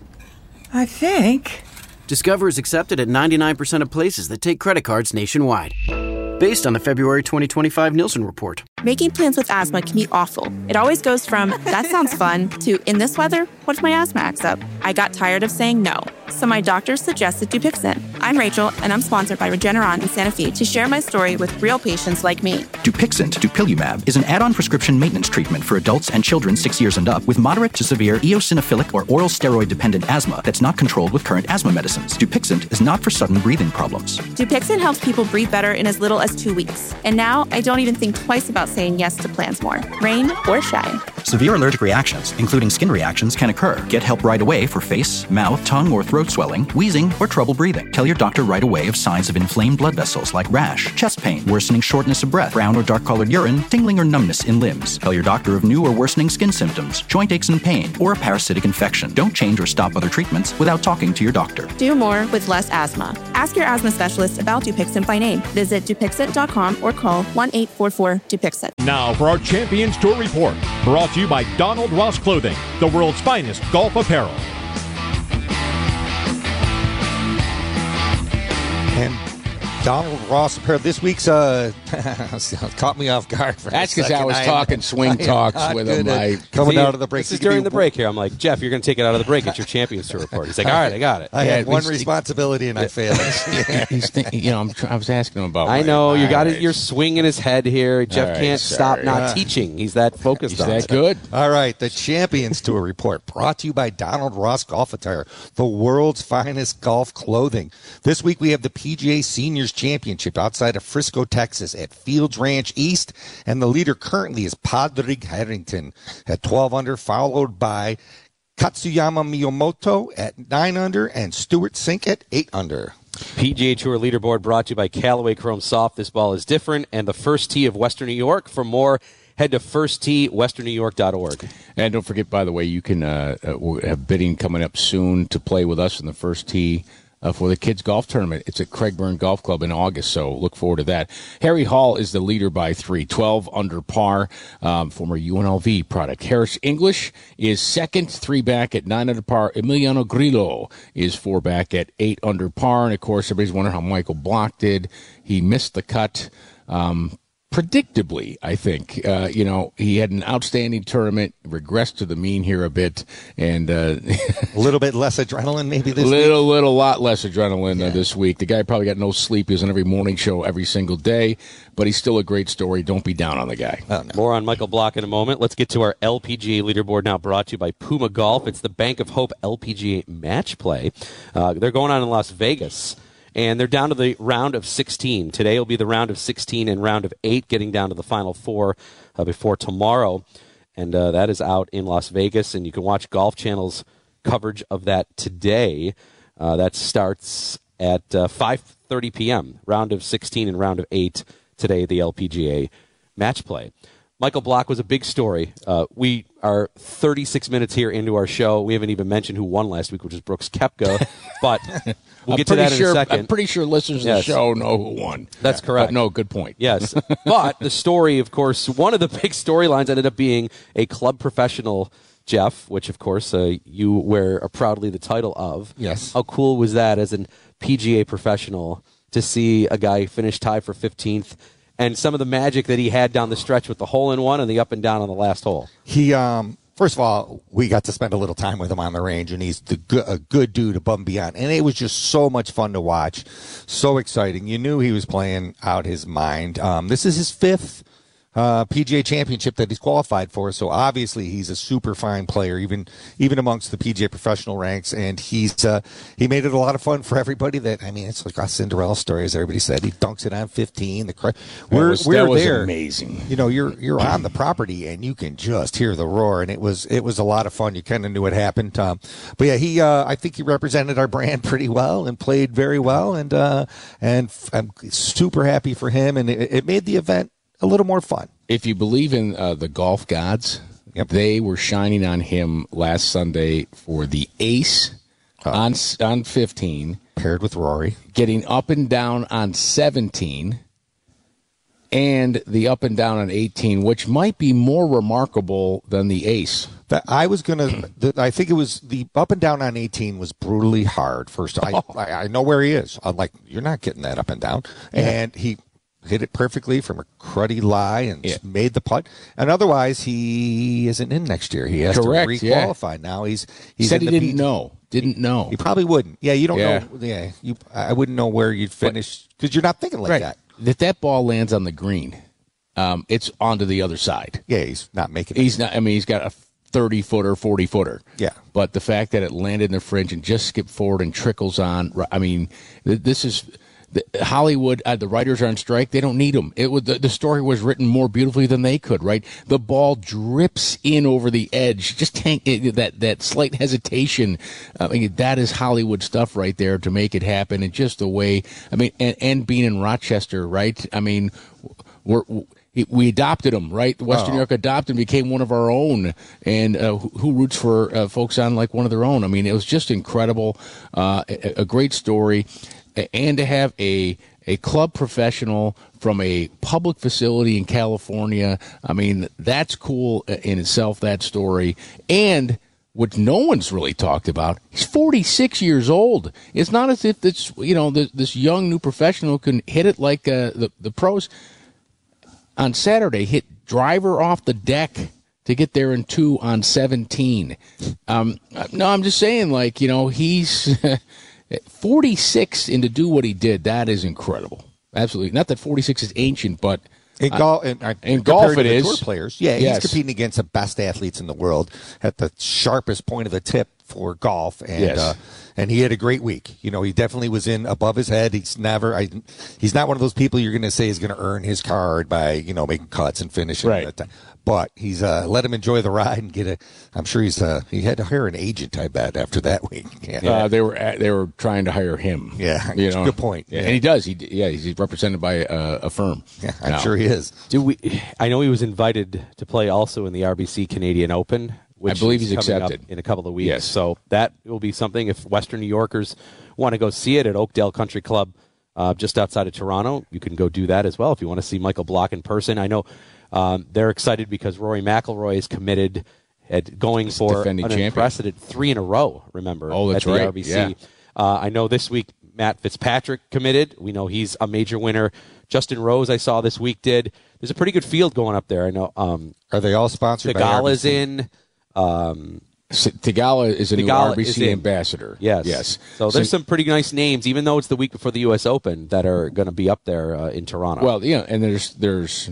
I think. Discover is accepted at 99% of places that take credit cards nationwide. Based on the February 2025 Nielsen report. Making plans with asthma can be awful. It always goes from, that sounds fun, to, in this weather, what if my asthma acts up? I got tired of saying no, so my doctor suggested Dupixent. I'm Rachel, and I'm sponsored by Regeneron in Santa Fe to share my story with real patients like me. Dupixent, dupilumab, is an add-on prescription maintenance treatment for adults and children 6 years and up with moderate to severe eosinophilic or oral steroid-dependent asthma that's not controlled with current asthma medicines. Dupixent is not for sudden breathing problems. Dupixent helps people breathe better in as little as 2 weeks. And now, I don't even think twice about saying yes to plans more, rain or shine. Severe allergic reactions, including skin reactions, can occur. Get help right away for face, mouth, tongue, or throat swelling, wheezing, or trouble breathing. Tell your doctor right away of signs of inflamed blood vessels like rash, chest pain, worsening shortness of breath, brown or dark-colored urine, tingling or numbness in limbs. Tell your doctor of new or worsening skin symptoms, joint aches and pain, or a parasitic infection. Don't change or stop other treatments without talking to your doctor. Do more with less asthma. Ask your asthma specialist about Dupixent by name. Visit Dupixent.com or call 1-844-DUPIXENT. Now for our Champions Tour Report, brought to you by Donald Ross Clothing, the world's finest golf apparel. And Donald Ross apparel this week's caught me off guard. That's because I was talking swing talks with him. Coming out of the break. This is during the break here. I'm like, Jeff, you're going to take it out of the break. It's your Champions Tour Report. He's like, all right, I got it. I had one responsibility and I failed. He's thinking, I was asking him about. I know you got it. You're swinging his head here. Jeff can't stop not teaching. He's that focused on it. He's that good. All right, the Champions Tour Report brought to you by Donald Ross Golf Attire, the world's finest golf clothing. This week we have the PGA Seniors Championship outside of Frisco, Texas at Fields Ranch East, and the leader currently is Padraig Harrington at 12 under, followed by Katsuyama Miyamoto at 9 under and Stuart Sink at 8 under. PGA Tour leaderboard brought to you by Callaway Chrome Soft. This ball is different, and the First Tee of Western New York. For more, head to firsttee.westernnewyork.org. And don't forget, by the way, you can have bidding coming up soon to play with us in the First Tee for the kids' golf tournament. It's at Craigburn Golf Club in August, so look forward to that. Harry Hall is the leader by 3, 12 under par, former UNLV product. Harris English is second, 3 back at 9 under par. Emiliano Grillo is 4 back at 8 under par. And, of course, everybody's wondering how Michael Block did. He missed the cut. Predictably, I think. He had an outstanding tournament, regressed to the mean here a bit, and a little bit less adrenaline maybe this week. Lot less adrenaline this week. The guy probably got no sleep. He was on every morning show every single day, but he's still a great story. Don't be down on the guy. Oh, no. More on Michael Block in a moment. Let's get to our LPGA leaderboard now, brought to you by Puma Golf. It's the Bank of Hope LPGA match play. They're going on in Las Vegas. And they're down to the round of 16. Today will be the round of 16 and round of 8, getting down to the final 4 before tomorrow. And that is out in Las Vegas. And you can watch Golf Channel's coverage of that today. That starts at 5:30 p.m., round of 16 and round of 8 today, the LPGA match play. Michael Block was a big story. We are 36 minutes here into our show. We haven't even mentioned who won last week, which is Brooks Koepka. But we'll get to that in a second. I'm pretty sure listeners of the show know who won. That's correct. But no, good point. Yes. But the story, of course, one of the big storylines ended up being a club professional, Jeff, which, of course, you wear proudly the title of. Yes. How cool was that as an PGA professional to see a guy finish tied for 15th? And some of the magic that he had down the stretch with the hole-in-one and the up-and-down on the last hole. He, first of all, we got to spend a little time with him on the range, and he's a good dude above and beyond. And it was just so much fun to watch, so exciting. You knew he was playing out his mind. This is his 5th PGA Championship that he's qualified for, so obviously he's a super fine player, even amongst the PGA professional ranks, and he made it a lot of fun for everybody. It's like a Cinderella story, as everybody said. He dunks it on 15. We're there. Amazing. You're on the property and you can just hear the roar, and it was a lot of fun. You kind of knew what happened. But yeah, I think he represented our brand pretty well and played very well, and I'm super happy for him, and it made the event a little more fun. If you believe in the golf gods, they were shining on him last Sunday for the ace on 15. Paired with Rory. Getting up and down on 17. And the up and down on 18, which might be more remarkable than the ace. I think it was the up and down on 18 was brutally hard. First, I know where he is. I'm like, you're not getting that up and down. And he hit it perfectly from a cruddy lie and made the putt. And otherwise, he isn't in next year. He has to re-qualify. Now he's said he didn't know. Didn't know. He probably wouldn't. Yeah, you don't know. Yeah, I wouldn't know where you'd finish because you're not thinking like that. That ball lands on the green, it's onto the other side. Yeah, he's not making it. He's not. I mean, he's got a 30-footer, 40-footer. Yeah. But the fact that it landed in the fringe and just skipped forward and trickles on, I mean, this is Hollywood. The writers are on strike. They don't need them. The story was written more beautifully than they could, right? The ball drips in over the edge. Just that slight hesitation. I mean, that is Hollywood stuff right there to make it happen. And just the way, I mean, and being in Rochester, right? I mean, we adopted him, right? Western New York adopted him, became one of our own. And who roots for folks on like one of their own? I mean, it was just incredible. A great story. And to have a club professional from a public facility in California, I mean, that's cool in itself, that story. And what no one's really talked about, he's 46 years old. It's not as if this young new professional can hit it like the pros. On Saturday, hit driver off the deck to get there in 2 on 17. No, I'm just saying, like, he's 46 and to do what he did, that is incredible. Absolutely. Not that 46 is ancient, but in golf it is. Tour players, he's competing against the best athletes in the world at the sharpest point of the tip for golf, and he had a great week. He definitely was in above his head. He's not one of those people you're going to say is going to earn his card by making cuts and finishing. Right. But he's let him enjoy the ride and I'm sure he had to hire an agent, I bet, after that week. Yeah. They were trying to hire him. Yeah, that's a good point. Yeah. And he does. He's represented by a firm. Yeah, I'm sure he is. I know he was invited to play also in the RBC Canadian Open, which I believe he's coming accepted up in a couple of weeks. Yes. So that will be something if Western New Yorkers want to go see it at Oakdale Country Club just outside of Toronto. You can go do that as well if you want to see Michael Block in person. I know they're excited because Rory McIlroy is committed at going for an unprecedented 3 in a row, remember, that's at the right. RBC. Yeah. I know this week Matt Fitzpatrick committed. We know he's a major winner. Justin Rose, I saw this week, did. There's a pretty good field going up there. I know. Are they all sponsored by RBC? Tagala's in. Tagala is a new RBC ambassador. Yes. So there's some pretty nice names, even though it's the week before the U.S. Open, that are going to be up there in Toronto. Well, and there's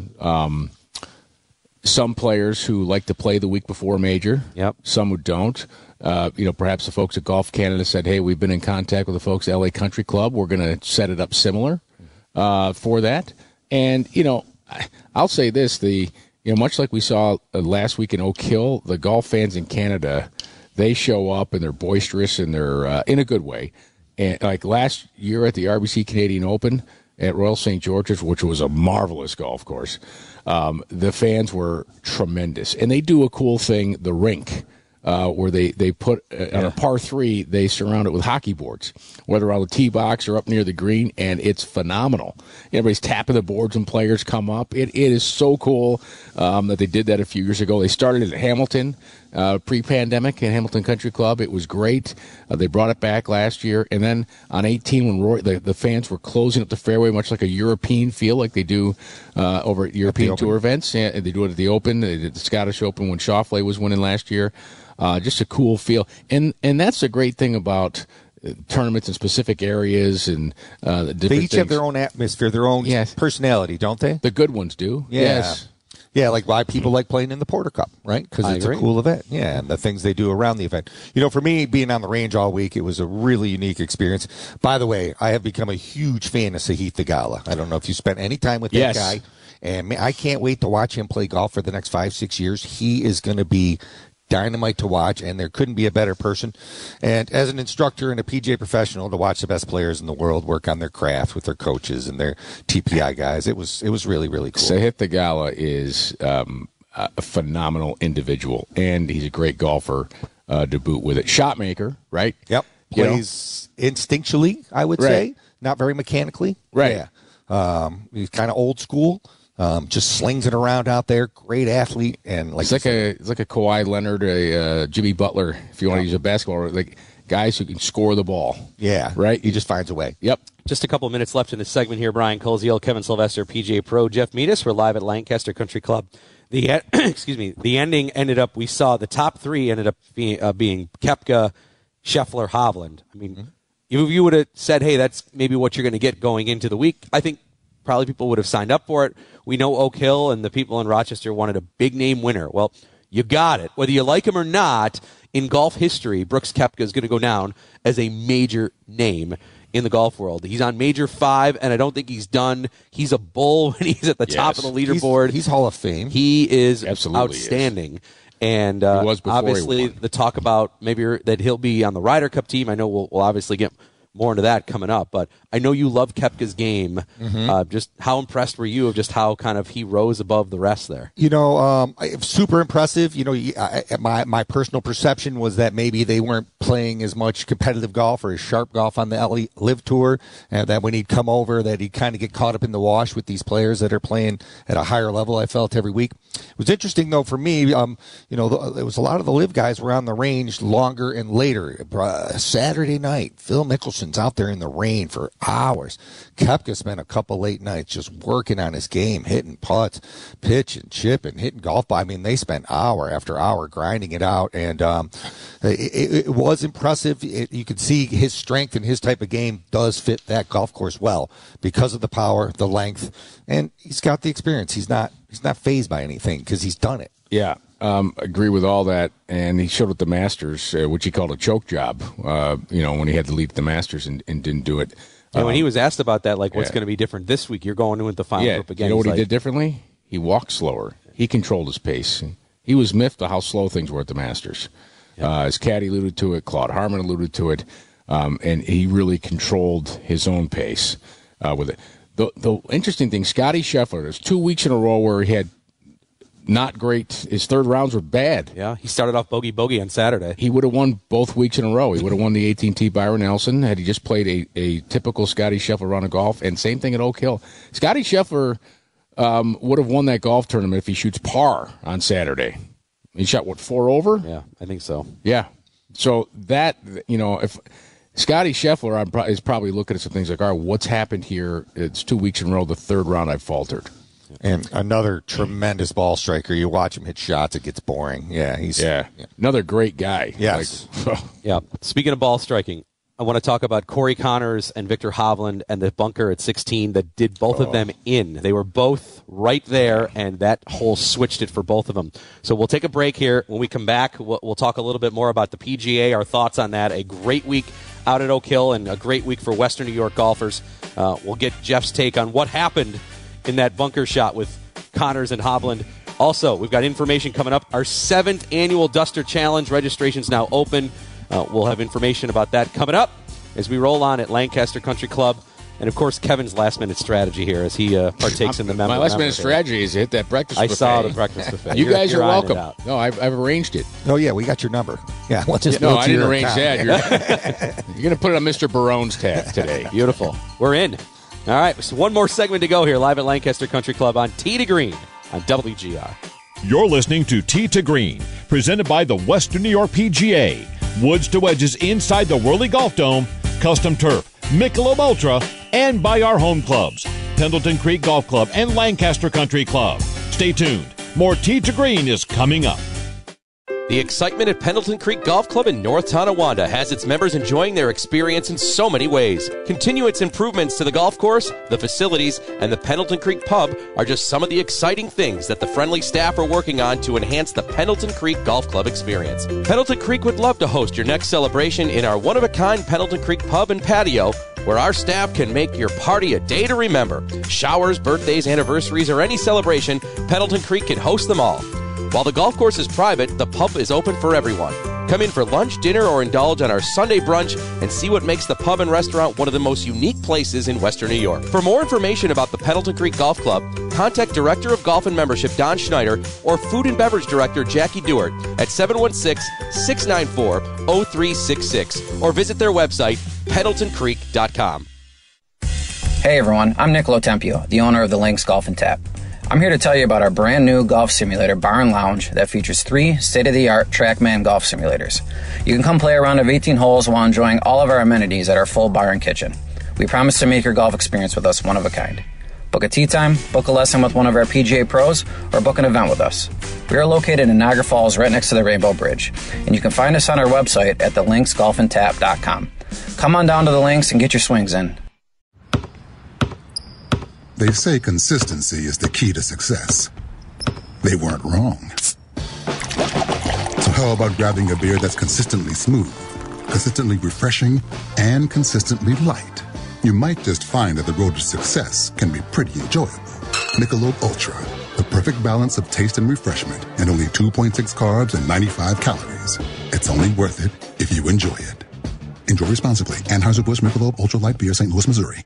some players who like to play the week before a major. Yep. Some who don't. Perhaps the folks at Golf Canada said, "Hey, we've been in contact with the folks at LA Country Club. We're going to set it up similar for that." And I'll say this: much like we saw last week in Oak Hill, the golf fans in Canada, they show up and they're boisterous and they're in a good way. And like last year at the RBC Canadian Open at Royal St. George's, which was a marvelous golf course, the fans were tremendous. And they do a cool thing, the rink, where they put on a par 3, they surround it with hockey boards, whether on the tee box or up near the green, and it's phenomenal. Everybody's tapping the boards when players come up. It is so cool that they did that a few years ago. They started it at Hamilton pre-pandemic at Hamilton Country Club. It was great. They brought it back last year, and then on 18 when the fans were closing up the fairway, much like a European feel, like they do over at European Tour events. Yeah, they do it at the Open. They did the Scottish Open when Schauffele was winning last year. Just a cool feel, and that's the great thing about tournaments in specific areas and the different They each things. have their own atmosphere, their own personality, don't they? The good ones do. Yeah. Yes. Yeah, like why people like playing in the Porter Cup, right? Because it's a cool event. Yeah, and the things they do around the event. For me, being on the range all week, it was a really unique experience. By the way, I have become a huge fan of Sahith Theegala. I don't know if you spent any time with that guy. And I can't wait to watch him play golf for the next 5-6 years. He is going to be dynamite to watch, and there couldn't be a better person. And as an instructor and a PGA professional, to watch the best players in the world work on their craft with their coaches and their TPI guys, it was really, really cool. Sahith Theegala is a phenomenal individual, and he's a great golfer to boot with it. Shot maker, right? Yep. Plays instinctually, I would say, not very mechanically. Right. Yeah. He's kind of old school. Just slings it around out there. Great athlete, and it's like a Kawhi Leonard, a Jimmy Butler. If you want to use a basketball, guys who can score the ball. Yeah. Right? He just finds a way. Yep. Just a couple of minutes left in this segment here. Brian Koziel, Kevin Sylvester, PGA Pro, Jeff Meadis. We're live at Lancaster Country Club. The ending ended up, we saw the top three ended up being Koepka, Scheffler, Hovland. I mean, if you would have said, hey, that's maybe what you're going to get going into the week, I think probably people would have signed up for it. We know Oak Hill and the people in Rochester wanted a big-name winner. Well, you got it. Whether you like him or not, in golf history, Brooks Koepka is going to go down as a major name in the golf world. He's on Major 5, and I don't think he's done. He's a bull when he's at the top of the leaderboard. He's Hall of Fame. He is Absolutely outstanding. Is. And obviously the talk about maybe that he'll be on the Ryder Cup team. I know we'll obviously get more into that coming up, but I know you love Koepka's game. Just how impressed were you of just how kind of he rose above the rest there? Super impressive. My personal perception was that maybe they weren't playing as much competitive golf or as sharp golf on the LIV Tour, and that when he'd come over, that he'd kind of get caught up in the wash with these players that are playing at a higher level, I felt, every week. It was interesting, though, for me, there was a lot of the LIV guys were on the range longer and later. Saturday night, Phil Mickelson's out there in the rain for hours. Koepka spent a couple late nights just working on his game, hitting putts, pitching, chipping, hitting golf ball. I mean, they spent hour after hour grinding it out, and it was impressive. You could see his strength and his type of game does fit that golf course well because of the power, the length, and he's got the experience. He's not fazed by anything because he's done it. Yeah. Agree with all that, and he showed at the Masters, which he called a choke job, when he had to lead the Masters and didn't do it. And when he was asked about that, what's going to be different this week? You're going into the final group again. You know what he did differently? He walked slower. He controlled his pace. He was miffed at how slow things were at the Masters. His caddy alluded to it. Claude Harmon alluded to it. And he really controlled his own pace with it. The interesting thing, Scottie Scheffler, there's 2 weeks in a row where he had not great. His third rounds were bad. Yeah, he started off bogey on Saturday. He would have won both weeks in a row. He would have won the AT&T Byron Nelson had he just played a typical Scottie Scheffler round of golf, and same thing at Oak Hill. Scottie Scheffler would have won that golf tournament if he shoots par on Saturday. He shot, 4 over? Yeah, I think so. Yeah. So that, if Scottie Scheffler is probably looking at some things like, all right, what's happened here? It's 2 weeks in a row, the third round I've faltered. And another tremendous ball striker. You watch him hit shots, it gets boring. Yeah, another great guy. Yes. Yeah. Speaking of ball striking, I want to talk about Corey Connors and Victor Hovland and the bunker at 16 that did both of them in. They were both right there, and that hole switched it for both of them. So we'll take a break here. When we come back, we'll talk a little bit more about the PGA, our thoughts on that. A great week out at Oak Hill and a great week for Western New York golfers. We'll get Jeff's take on what happened in that bunker shot with Connors and Hovland. Also, we've got information coming up. Our 7th annual Duster Challenge registration's now open. We'll have information about that coming up as we roll on at Lancaster Country Club. And, of course, Kevin's last-minute strategy here as he partakes in the member. My last-minute strategy is to hit that breakfast buffet. I saw the breakfast buffet. You guys are welcome. No, I've arranged it. Oh, yeah, we got your number. Yeah, let's just I didn't arrange that. You're going to put it on Mr. Barone's tab today. Beautiful. We're in. All right, so one more segment to go here, live at Lancaster Country Club on Tee to Green on WGR. You're listening to Tee to Green, presented by the Western New York PGA. Woods to wedges inside the Whirly Golf Dome, custom turf, Michelob Ultra, and by our home clubs, Pendleton Creek Golf Club and Lancaster Country Club. Stay tuned. More Tee to Green is coming up. The excitement at Pendleton Creek Golf Club in North Tonawanda has its members enjoying their experience in so many ways. Continuous improvements to the golf course, the facilities, and the Pendleton Creek Pub are just some of the exciting things that the friendly staff are working on to enhance the Pendleton Creek Golf Club experience. Pendleton Creek would love to host your next celebration in our one-of-a-kind Pendleton Creek Pub and patio, where our staff can make your party a day to remember. Showers, birthdays, anniversaries, or any celebration, Pendleton Creek can host them all. While the golf course is private, the pub is open for everyone. Come in for lunch, dinner, or indulge on our Sunday brunch and see what makes the pub and restaurant one of the most unique places in Western New York. For more information about the Pendleton Creek Golf Club, contact Director of Golf and Membership Don Schneider or Food and Beverage Director Jackie Dewart at 716-694-0366 or visit their website, pendletoncreek.com. Hey everyone, I'm Niccolo Tempio, the owner of the Lynx Golf and Tap. I'm here to tell you about our brand new golf simulator bar and lounge that features 3 state-of-the-art TrackMan golf simulators. You can come play a round of 18 holes while enjoying all of our amenities at our full bar and kitchen. We promise to make your golf experience with us one of a kind. Book a tee time, book a lesson with one of our PGA pros, or book an event with us. We are located in Niagara Falls right next to the Rainbow Bridge, and you can find us on our website at thelinksgolfandtap.com. Come on down to the links and get your swings in. They say consistency is the key to success. They weren't wrong. So how about grabbing a beer that's consistently smooth, consistently refreshing, and consistently light? You might just find that the road to success can be pretty enjoyable. Michelob Ultra, the perfect balance of taste and refreshment, and only 2.6 carbs and 95 calories. It's only worth it if you enjoy it. Enjoy responsibly. Anheuser-Busch Michelob Ultra Light Beer, St. Louis, Missouri.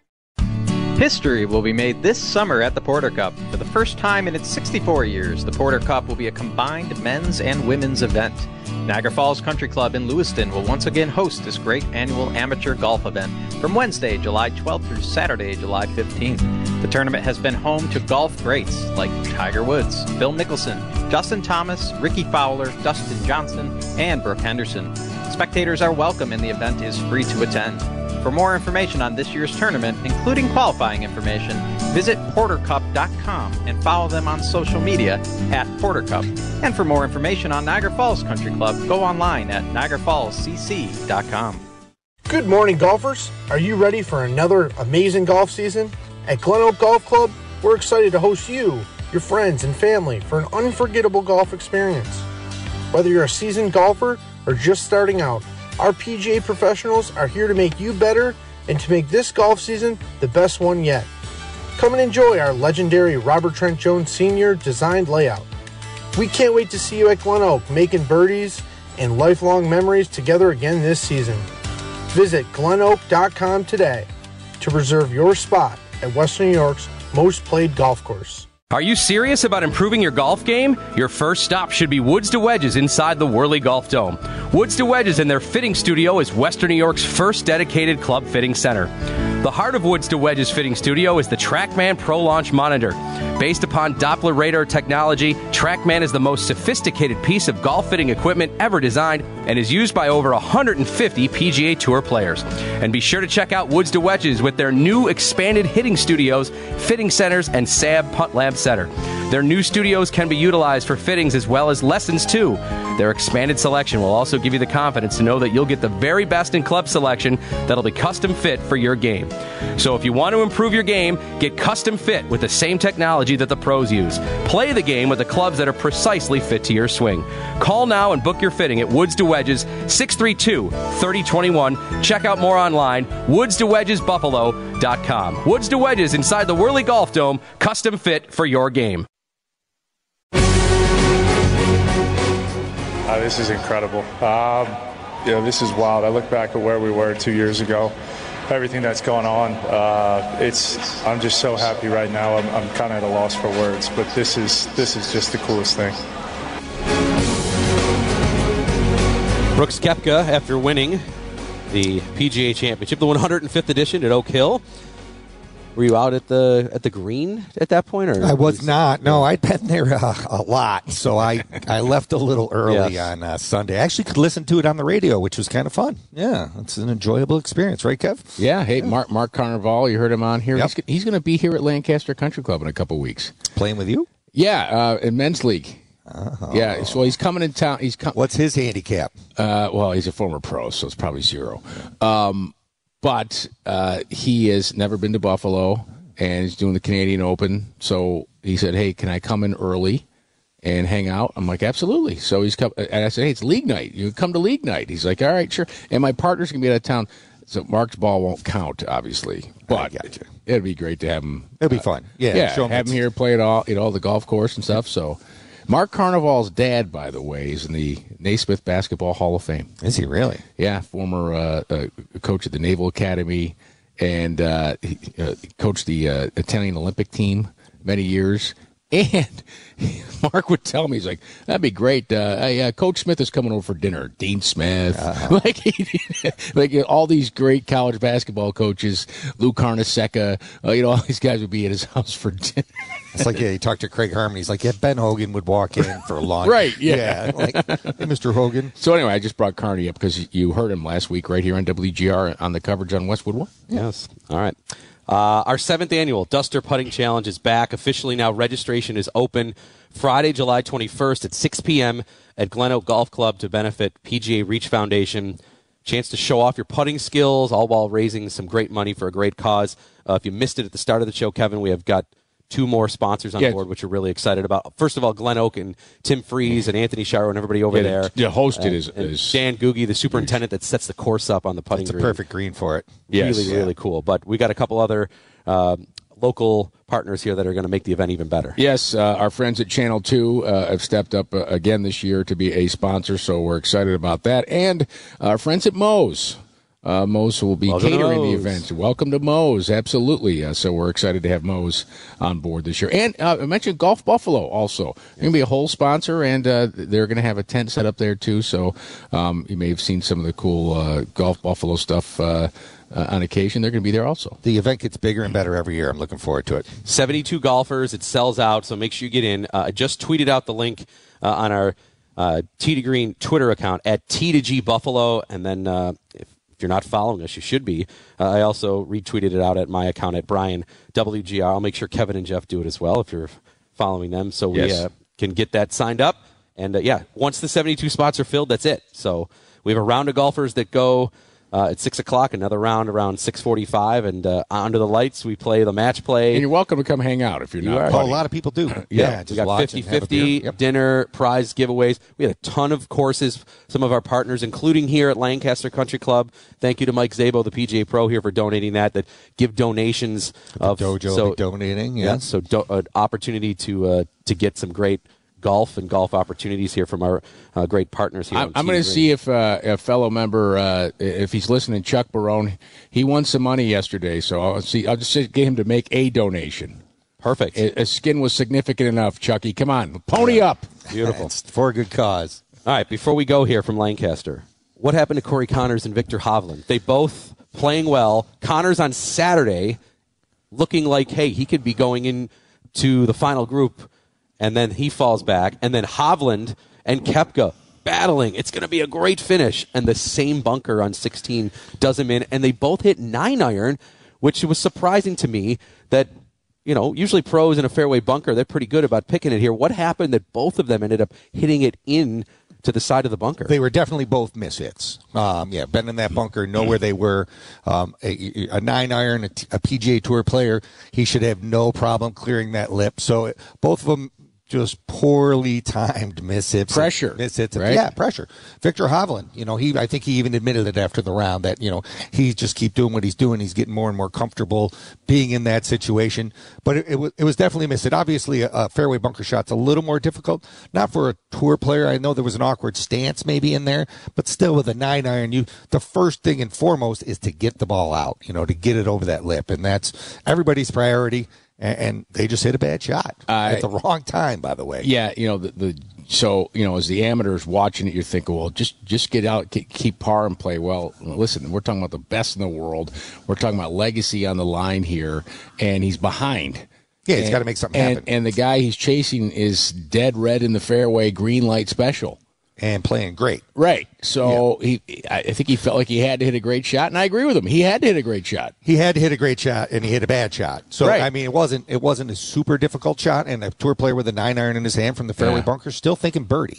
History will be made this summer at the Porter Cup. For the first time in its 64 years, the Porter Cup will be a combined men's and women's event. Niagara Falls Country Club in Lewiston will once again host this great annual amateur golf event from Wednesday, July 12th through Saturday, July 15th. The tournament has been home to golf greats like Tiger Woods, Phil Mickelson, Justin Thomas, Ricky Fowler, Dustin Johnson, and Brooke Henderson. Spectators are welcome and the event is free to attend. For more information on this year's tournament, including qualifying information, visit portercup.com and follow them on social media at portercup. And for more information on Niagara Falls Country Club, go online at niagarafallscc.com. Good morning, golfers. Are you ready for another amazing golf season? At Glen Oak Golf Club, we're excited to host you, your friends, and family for an unforgettable golf experience. Whether you're a seasoned golfer or just starting out, our PGA professionals are here to make you better and to make this golf season the best one yet. Come and enjoy our legendary Robert Trent Jones Sr. designed layout. We can't wait to see you at Glen Oak making birdies and lifelong memories together again this season. Visit glenoak.com today to reserve your spot at Western New York's most played golf course. Are you serious about improving your golf game? Your first stop should be Woods to Wedges inside the Whirly Golf Dome. Woods to Wedges and their fitting studio is Western New York's first dedicated club fitting center. The heart of Woods to Wedges fitting studio is the TrackMan Pro Launch Monitor. Based upon Doppler radar technology, TrackMan is the most sophisticated piece of golf fitting equipment ever designed and is used by over 150 PGA Tour players. And be sure to check out Woods to Wedges with their new expanded hitting studios, fitting centers, and SAB Putt Lab Center. Their new studios can be utilized for fittings as well as lessons too. Their expanded selection will also give you the confidence to know that you'll get the very best in club selection that'll be custom fit for your game. So if you want to improve your game, get custom fit with the same technology that the pros use. Play the game with the clubs that are precisely fit to your swing. Call now and book your fitting at Woods to Wedges, 632-3021. Check out more online, woodstowedgesbuffalo.com. Woods to Wedges inside the Whirly Golf Dome, custom fit for your game. This is incredible. This is wild. I look back at where we were 2 years ago, everything that's going on. I'm just so happy right now. I'm kind of at a loss for words, but this is just the coolest thing. Brooks Koepka, after winning the PGA Championship, the 105th edition at Oak Hill. Were you out at the green at that point? Or I was not. No, I'd been there a lot, so I left a little early on Sunday. I actually could listen to it on the radio, which was kind of fun. Yeah, it's an enjoyable experience, right, Kev? Yeah. Hey, Mark Carnival, you heard him on here. Yep. He's going to be here at Lancaster Country Club in a couple weeks. Playing with you? Yeah, in men's league. Oh. Yeah, so he's coming in town. What's his handicap? Well, he's a former pro, so it's probably 0. But he has never been to Buffalo, and he's doing the Canadian Open. So he said, hey, can I come in early and hang out? I'm like, absolutely. So he's come, and I said, hey, it's league night. You come to league night. He's like, all right, sure. And my partner's going to be out of town. So Mark's ball won't count, obviously. But it'd be great to have him. It'll be fun. Yeah, have him here, play it all, the golf course and stuff. So Mark Carnival's dad, by the way, is in the Naismith Basketball Hall of Fame. Is he really? Yeah, former coach at the Naval Academy, and he coached the Italian Olympic team many years. And Mark would tell me, he's like, that'd be great. Coach Smith is coming over for dinner. Dean Smith. Like all these great college basketball coaches, Lou Carnesecca, all these guys would be at his house for dinner. It's like, you talk to Craig Harmon. He's like, Ben Hogan would walk in for lunch. Right, yeah. Like, hey, Mr. Hogan. So anyway, I just brought Carney up because you heard him last week right here on WGR on the coverage on Westwood One. Yes. All right. Our 7th annual Duster Putting Challenge is back. Officially now, registration is open Friday, July 21st at 6 p.m. at Glen Oak Golf Club to benefit PGA Reach Foundation. Chance to show off your putting skills, all while raising some great money for a great cause. If you missed it at the start of the show, Kevin, we have got 2 more sponsors on board, which we're really excited about. First of all, Glen Oak and Tim Freeze and Anthony Shiro and everybody over there. The host is Dan Googie, the superintendent that sets the course up on the putting green. It's a perfect green for it. Yes. Really cool. But we got a couple other local partners here that are going to make the event even better. Yes, our friends at Channel 2 have stepped up again this year to be a sponsor, so we're excited about that. And our friends at Moe's. Moe's will be catering the event. Welcome to Moe's, absolutely. So we're excited to have Moe's on board this year. And I mentioned Golf Buffalo also. They're going to be a whole sponsor, and they're going to have a tent set up there too. So you may have seen some of the cool Golf Buffalo stuff on occasion. They're going to be there also. The event gets bigger and better every year. I'm looking forward to it. 72 golfers. It sells out, so make sure you get in. I just tweeted out the link on our Tee to Green Twitter account at T2G Buffalo, and then if you're not following us, you should be. I also retweeted it out at my account at Brian WGR. I'll make sure Kevin and Jeff do it as well if you're following them, so we can get that signed up. And, once the 72 spots are filled, that's it. So we have a round of golfers that go at 6 o'clock, another round around 6:45, and under the lights we play the match play. And you're welcome to come hang out if you're not. A lot of people do. Yeah, we got 50-50, dinner, prize giveaways. We had a ton of courses, some of our partners, including here at Lancaster Country Club. Thank you to Mike Szabo, the PGA Pro here, for donating that give donations. Dojo donating, so an opportunity to get some great golf and golf opportunities here from our great partners here. I'm going to see if a fellow member, if he's listening, Chuck Barone, he won some money yesterday, so I'll just get him to make a donation. Perfect. A skin was significant enough, Chucky. Come on, pony up. Beautiful. It's for a good cause. All right, before we go here from Lancaster, what happened to Corey Connors and Victor Hovland? They both playing well. Connors on Saturday looking like, hey, he could be going into the final group, and then he falls back. And then Hovland and Koepka battling. It's going to be a great finish. And the same bunker on 16 does him in. And they both hit 9-iron, which was surprising to me that, usually pros in a fairway bunker, they're pretty good about picking it here. What happened that both of them ended up hitting it in to the side of the bunker? They were definitely both mishits. Been in that bunker, know where they were. A 9-iron, a PGA Tour player, he should have no problem clearing that lip. So both of them just poorly timed mishits. Pressure. Mishits. Right? Yeah, pressure. Victor Hovland, I think he even admitted it after the round that, he just keep doing what he's doing. He's getting more and more comfortable being in that situation. But it was definitely a miss. Obviously, a fairway bunker shot's a little more difficult. Not for a tour player. I know there was an awkward stance maybe in there, but still with a 9-iron, the first thing and foremost is to get the ball out, to get it over that lip. And that's everybody's priority. And they just hit a bad shot at the wrong time, by the way. Yeah, so as the amateurs watching it, you're thinking, well, just get out, keep par and play well. Listen, we're talking about the best in the world. We're talking about legacy on the line here, and he's behind. Yeah, he's got to make something happen. And the guy he's chasing is dead red in the fairway, green light special. And playing great. Right. So I think he felt like he had to hit a great shot, and I agree with him. He had to hit a great shot. He had to hit a great shot, and he hit a bad shot. So, right. I mean, it wasn't a super difficult shot, and a tour player with a 9-iron in his hand from the fairway bunker still thinking birdie.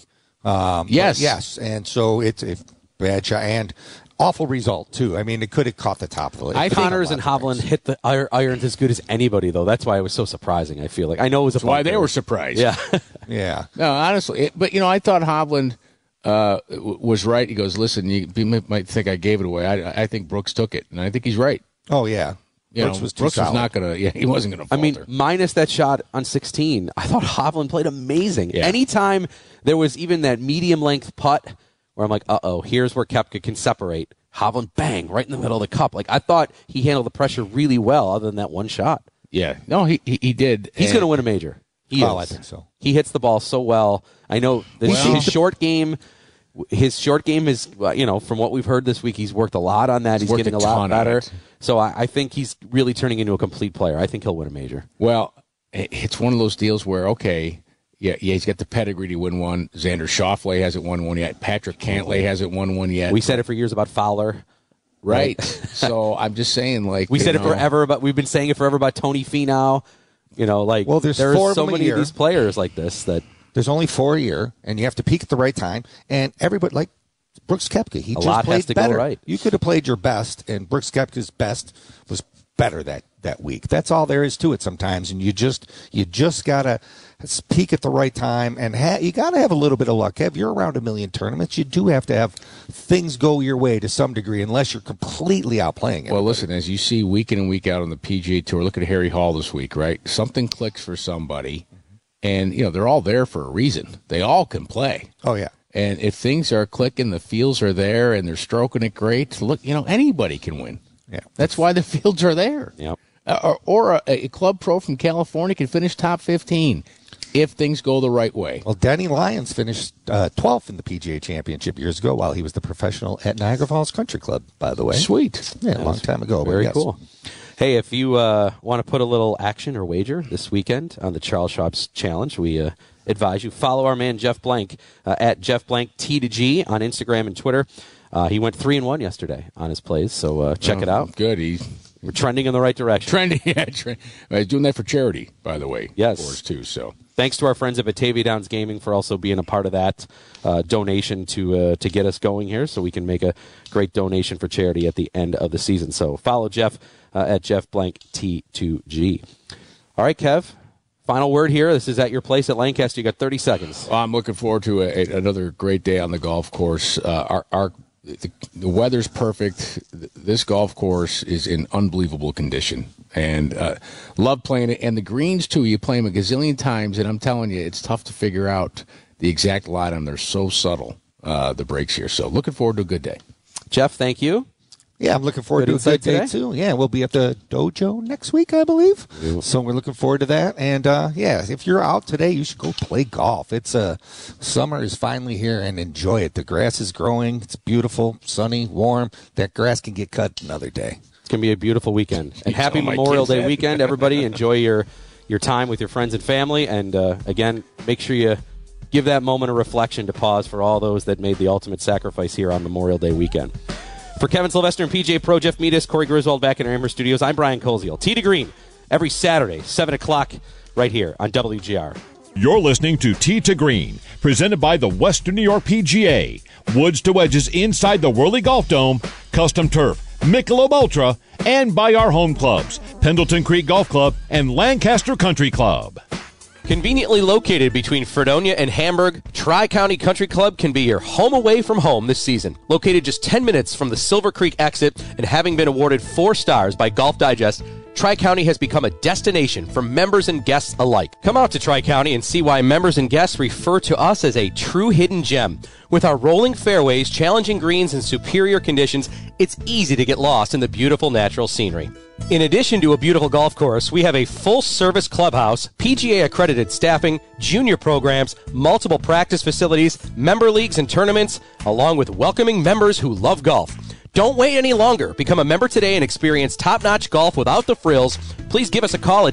Yes. And so it's a bad shot and awful result, too. I mean, it could have caught the top of it. Connors and Hovland hit the irons as good as anybody, though. That's why it was so surprising, I feel like. I know it was why they were surprised. Yeah. Yeah. No, honestly. But, I thought Hovland was right. He goes, listen, you might think I gave it away. I think Brooks took it, and I think he's right. Oh, yeah. Brooks was not going to, he wasn't going to falter. I mean, minus that shot on 16, I thought Hovland played amazing. Yeah. Anytime there was even that medium-length putt where I'm like, here's where Koepka can separate. Hovland, bang, right in the middle of the cup. Like, I thought he handled the pressure really well other than that one shot. Yeah. No, he did. He's going to win a major. I think so. He hits the ball so well. I know his short game. His short game is, from what we've heard this week, he's worked a lot on that. He's getting a lot better. So I think he's really turning into a complete player. I think he'll win a major. Well, it's one of those deals where, he's got the pedigree to win one. Xander Schauffele hasn't won one yet. Patrick Cantlay hasn't won one yet. We said it for years about Fowler. Right. So I'm just saying, we said it forever, but we've been saying it forever about Tony Finau. There's so many of these players like this that there's only 4 a year, and you have to peak at the right time. And everybody, like Brooks Koepka, he just played better. Go right. You could have played your best, and Brooks Koepka's best was better that week. That's all there is to it sometimes, and you just gotta peak at the right time, and you gotta have a little bit of luck. If you're around 1 million tournaments, you do have to have things go your way to some degree, unless you're completely outplaying it. Well, listen, as you see week in and week out on the PGA Tour, look at Harry Hall this week, right? Something clicks for somebody, and they're all there for a reason. They all can play. Oh yeah. And if things are clicking, the fields are there, and they're stroking it great. Look, anybody can win. Yeah, that's why the fields are there. Yep. Or a club pro from California can finish top 15 if things go the right way. Well, Denny Lyons finished 12th in the PGA Championship years ago while he was the professional at Niagara Falls Country Club, by the way. Sweet. Yeah, a long time ago. Very cool. Hey, if you want to put a little action or wager this weekend on the Charles Schwab's Challenge, we advise you follow our man Jeff Blank at Jeff Blank T2G on Instagram and Twitter. He went 3-1 yesterday on his plays, so check it out. Good. We're trending in the right direction. Trending, yeah. He's doing that for charity, by the way. Yes. Of course, too. So thanks to our friends at Batavia Downs Gaming for also being a part of that donation to get us going here, so we can make a great donation for charity at the end of the season. So follow Jeff at Jeff Blank T2G. All right, Kev. Final word here. This is at your place at Lancaster. You got 30 seconds. I'm looking forward to another great day on the golf course. The weather's perfect. This golf course is in unbelievable condition, and love playing it. And the greens too. You play them a gazillion times, and I'm telling you, it's tough to figure out the exact lie on them. They're so subtle, the breaks here. So looking forward to a good day. Jeff, thank you. Yeah, I'm looking forward to a good day, too. Yeah, we'll be at the dojo next week, I believe. So we're looking forward to that. And, if you're out today, you should go play golf. It's summer is finally here, and enjoy it. The grass is growing. It's beautiful, sunny, warm. That grass can get cut another day. It's going to be a beautiful weekend. And happy Memorial Day weekend, everybody. Enjoy your time with your friends and family. And, again, make sure you give that moment of reflection to pause for all those that made the ultimate sacrifice here on Memorial Day weekend. For Kevin Sylvester and PJ Pro, Jeff Meadis, Corey Griswold back in our Amherst studios, I'm Brian Koziel. Tee to Green, every Saturday, 7 o'clock, right here on WGR. You're listening to Tee to Green, presented by the Western New York PGA. Woods to wedges inside the Whirly Golf Dome, custom turf, Michelob Ultra, and by our home clubs, Pendleton Creek Golf Club and Lancaster Country Club. Conveniently located between Fredonia and Hamburg, Tri-County Country Club can be your home away from home this season. Located just 10 minutes from the Silver Creek exit and having been awarded 4 stars by Golf Digest, Tri-County has become a destination for members and guests alike. Come out to Tri-County and see why members and guests refer to us as a true hidden gem. With our rolling fairways, challenging greens, and superior conditions, it's easy to get lost in the beautiful natural scenery. In addition to a beautiful golf course, we have a full-service clubhouse, PGA-accredited staffing, junior programs, multiple practice facilities, member leagues and tournaments, along with welcoming members who love golf. Don't wait any longer. Become a member today and experience top-notch golf without the frills. Please give us a call at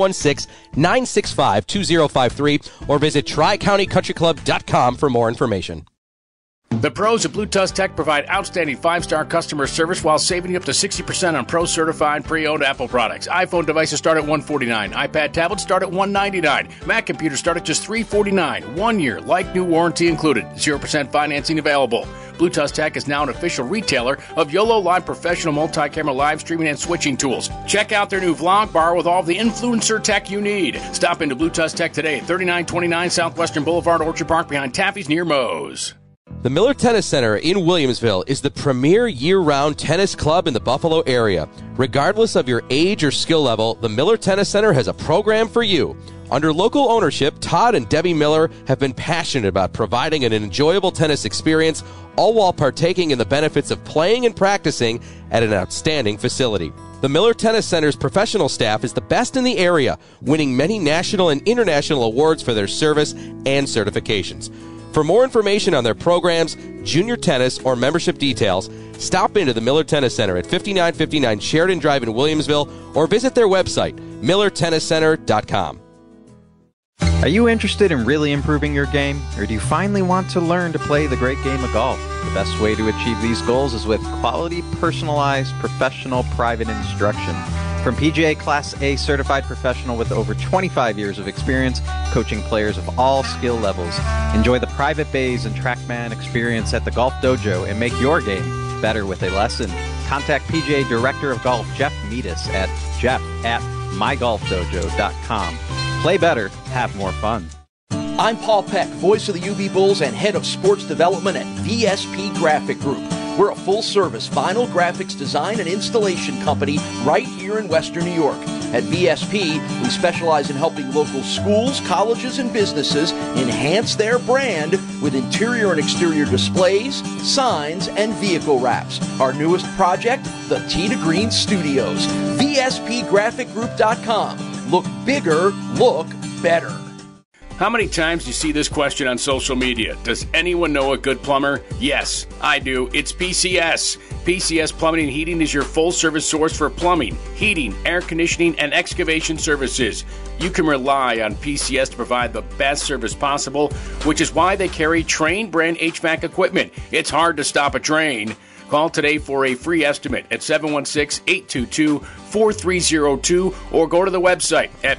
716-965-2053 or visit TriCountyCountryClub.com for more information. The pros at Blue Tusk Tech provide outstanding 5-star customer service while saving you up to 60% on pro-certified pre-owned Apple products. iPhone devices start at $149. iPad tablets start at $199. Mac computers start at just $349. 1 year, like-new warranty included. 0% financing available. Blue Tusk Tech is now an official retailer of YOLO Live professional multi-camera live streaming and switching tools. Check out their new vlog bar with all the influencer tech you need. Stop into Blue Tusk Tech today at 3929 Southwestern Boulevard, Orchard Park, behind Taffy's near Moe's. The Miller Tennis Center in Williamsville is the premier year-round tennis club in the Buffalo area. Regardless of your age or skill level, the Miller Tennis Center has a program for you. Under local ownership, Todd and Debbie Miller have been passionate about providing an enjoyable tennis experience, all while partaking in the benefits of playing and practicing at an outstanding facility. The Miller Tennis Center's professional staff is the best in the area, winning many national and international awards for their service and certifications. For more information on their programs, junior tennis, or membership details, stop into the Miller Tennis Center at 5959 Sheridan Drive in Williamsville or visit their website, millertenniscenter.com. Are you interested in really improving your game, or do you finally want to learn to play the great game of golf? The best way to achieve these goals is with quality, personalized, professional, private instruction. From PGA Class A certified professional with over 25 years of experience coaching players of all skill levels. Enjoy the private bays and TrackMan experience at the Golf Dojo and make your game better with a lesson. Contact PGA Director of Golf Jeff Meadis at jeff@mygolfdojo.com. Play better, have more fun. I'm Paul Peck, voice of the UB Bulls and head of sports development at VSP Graphic Group. We're a full-service vinyl graphics design and installation company right here in Western New York. At VSP, we specialize in helping local schools, colleges, and businesses enhance their brand with interior and exterior displays, signs, and vehicle wraps. Our newest project, the Tee to Green Studios. VSPGraphicGroup.com. Look bigger, look better. How many times do you see this question on social media? Does anyone know a good plumber? Yes, I do. It's PCS. PCS Plumbing and Heating is your full-service source for plumbing, heating, air conditioning, and excavation services. You can rely on PCS to provide the best service possible, which is why they carry Trane brand HVAC equipment. It's hard to stop a Trane. Call today for a free estimate at 716-822-4302 or go to the website at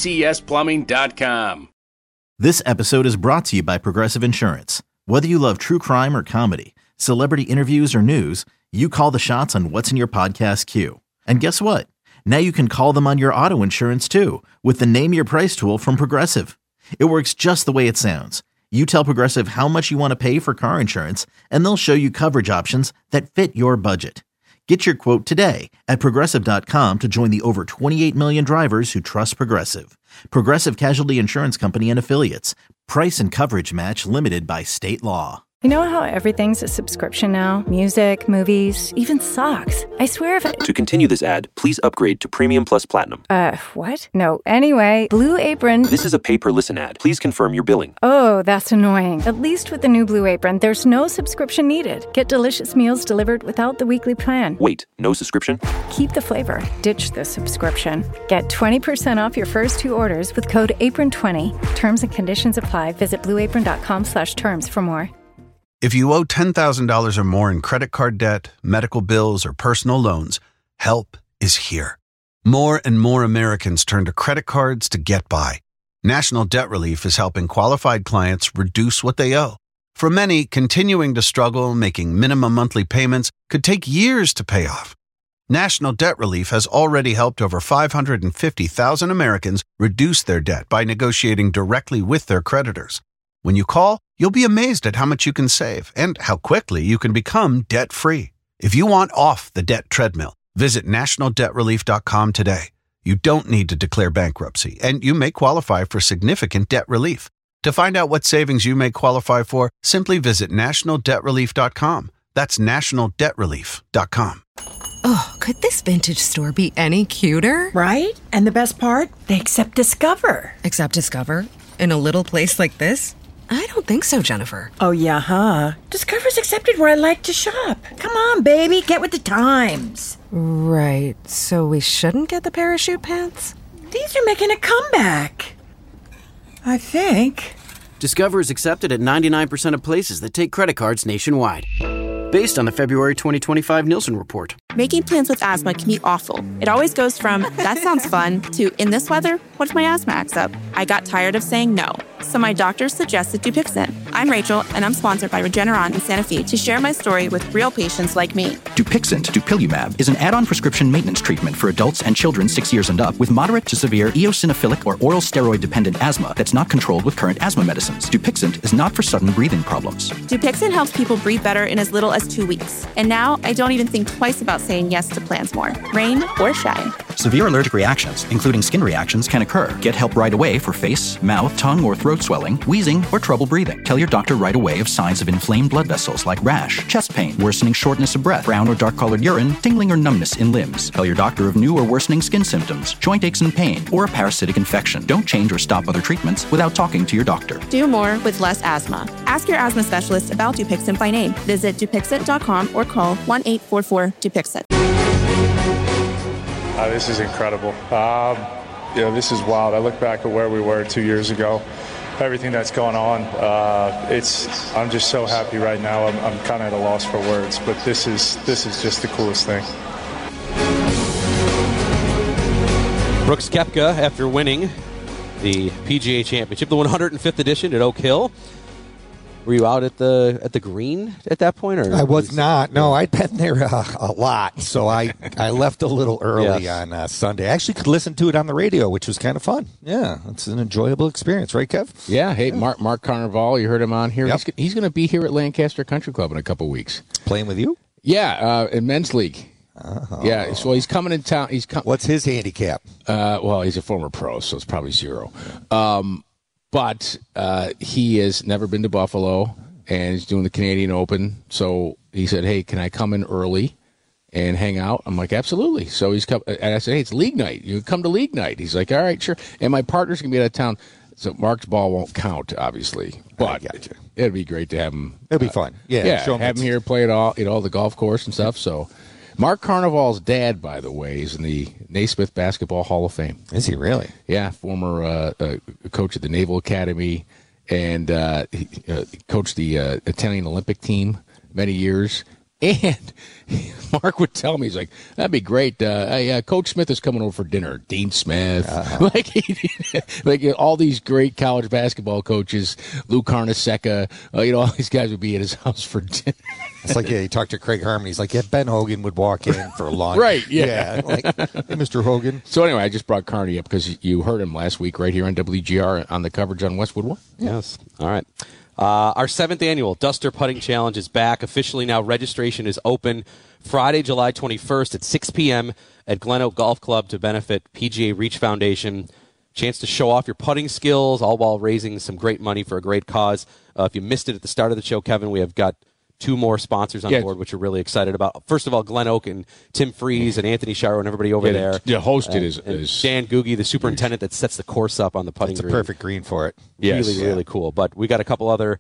pcsplumbing.com. This episode is brought to you by Progressive Insurance. Whether you love true crime or comedy, celebrity interviews or news, you call the shots on what's in your podcast queue. And guess what? Now you can call them on your auto insurance too with the Name Your Price tool from Progressive. It works just the way it sounds. You tell Progressive how much you want to pay for car insurance, and they'll show you coverage options that fit your budget. Get your quote today at Progressive.com to join the over 28 million drivers who trust Progressive. Progressive Casualty Insurance Company and Affiliates. Price and coverage match limited by state law. You know how everything's a subscription now? Music, movies, even socks. I swear if To continue this ad, please upgrade to Premium Plus Platinum. What? No, anyway, Blue Apron... This is a pay-per-listen ad. Please confirm your billing. Oh, that's annoying. At least with the new Blue Apron, there's no subscription needed. Get delicious meals delivered without the weekly plan. Wait, no subscription? Keep the flavor. Ditch the subscription. Get 20% off your first two orders with code APRON20. Terms and conditions apply. Visit blueapron.com/terms for more. If you owe $10,000 or more in credit card debt, medical bills, or personal loans, help is here. More and more Americans turn to credit cards to get by. National Debt Relief is helping qualified clients reduce what they owe. For many, continuing to struggle making minimum monthly payments could take years to pay off. National Debt Relief has already helped over 550,000 Americans reduce their debt by negotiating directly with their creditors. When you call, you'll be amazed at how much you can save and how quickly you can become debt-free. If you want off the debt treadmill, visit nationaldebtrelief.com today. You don't need to declare bankruptcy, and you may qualify for significant debt relief. To find out what savings you may qualify for, simply visit nationaldebtrelief.com. That's nationaldebtrelief.com. Oh, could this vintage store be any cuter? Right? And the best part? They accept Discover. Accept Discover? In a little place like this? I don't think so, Jennifer. Oh, yeah, huh? Discover's accepted where I like to shop. Come on, baby, get with the times. Right, so we shouldn't get the parachute pants? These are making a comeback. I think. Discover is accepted at 99% of places that take credit cards nationwide. Based on the February 2025 Nielsen report. Making plans with asthma can be awful. It always goes from, that sounds fun, to, in this weather, what if my asthma acts up? I got tired of saying no, so my doctor suggested Dupixent. I'm Rachel, and I'm sponsored by Regeneron in Santa Fe to share my story with real patients like me. Dupixent, dupilumab, is an add-on prescription maintenance treatment for adults and children 6 years and up with moderate to severe eosinophilic or oral steroid-dependent asthma that's not controlled with current asthma medicines. Dupixent is not for sudden breathing problems. Dupixent helps people breathe better in as little as 2 weeks. And now, I don't even think twice about saying yes to plans more, rain or shine. Severe allergic reactions, including skin reactions, can occur. Get help right away for face, mouth, tongue, or throat swelling, wheezing, or trouble breathing. Tell your your doctor right away of signs of inflamed blood vessels like rash, chest pain, worsening shortness of breath, brown or dark-colored urine, tingling or numbness in limbs. Tell your doctor of new or worsening skin symptoms, joint aches and pain, or a parasitic infection. Don't change or stop other treatments without talking to your doctor. Do more with less asthma. Ask your asthma specialist about Dupixent by name. Visit Dupixent.com or call 1-844-DUPIXENT. This is incredible. This is wild. I look back at where we were 2 years ago, everything that's going on. I'm just so happy right now. I'm kind of at a loss for words, but this is just the coolest thing. Brooks Koepka, after winning the PGA Championship, the 105th edition at Oak Hill. Were you out at the green at that point? Or I was not. No, I'd been there a lot, so I left a little early on Sunday. I actually could listen to it on the radio, which was kind of fun. Yeah, it's an enjoyable experience, right, Kev? Yeah. Hey, Mark Carnival, you heard him on here. Yep. He's going to be here at Lancaster Country Club in a couple weeks. Playing with you? Yeah, in men's league. Oh. Yeah, so he's coming in town. What's his handicap? Well, he's a former pro, so it's probably 0. But he has never been to Buffalo, and he's doing the Canadian Open. So he said, hey, can I come in early and hang out? I'm like, absolutely. So he's come, and I said, hey, it's league night. You come to league night. He's like, all right, sure. And my partner's going to be out of town. So Mark's ball won't count, obviously. But it'd be great to have him. It'd be fun. Yeah, show have him here, play it all, the golf course and stuff. So Mark Carnival's dad, by the way, is in the Naismith Basketball Hall of Fame. Is he really? Yeah, former coach at the Naval Academy, and he coached the Italian Olympic team many years. And Mark would tell me, he's like, that'd be great. Coach Smith is coming over for dinner. Dean Smith. Like all these great college basketball coaches, Lou Carnesecca, all these guys would be at his house for dinner. It's like, he talked to Craig Harmon. He's like, Ben Hogan would walk in for lunch. Right, yeah. Like, hey, Mr. Hogan. So anyway, I just brought Carney up because you heard him last week right here on WGR on the coverage on Westwood One. Yes. All right. Our 7th annual Duster Putting Challenge is back. Officially now, registration is open Friday, July 21st at 6 p.m. at Glen Oak Golf Club to benefit PGA Reach Foundation. Chance to show off your putting skills, all while raising some great money for a great cause. If you missed it at the start of the show, Kevin, we have got 2 more sponsors on board, which we're really excited about. First of all, Glen Oak and Tim Freeze and Anthony Shiro and everybody over there. The host is Dan Googie, the superintendent that sets the course up on the putting green. It's a perfect green for it. Yes. Really cool. But we got a couple other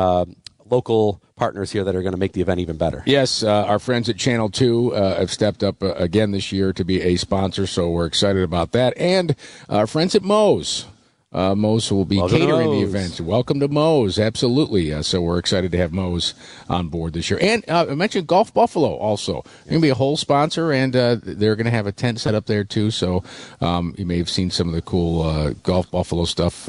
local partners here that are going to make the event even better. Yes, our friends at Channel 2 have stepped up again this year to be a sponsor, so we're excited about that. And our friends at Moe's. Moe's will be catering the event. Welcome to Moe's, absolutely. So we're excited to have Moe's on board this year. And I mentioned Golf Buffalo also. They're going to be a whole sponsor, and they're going to have a tent set up there too. So you may have seen some of the cool Golf Buffalo stuff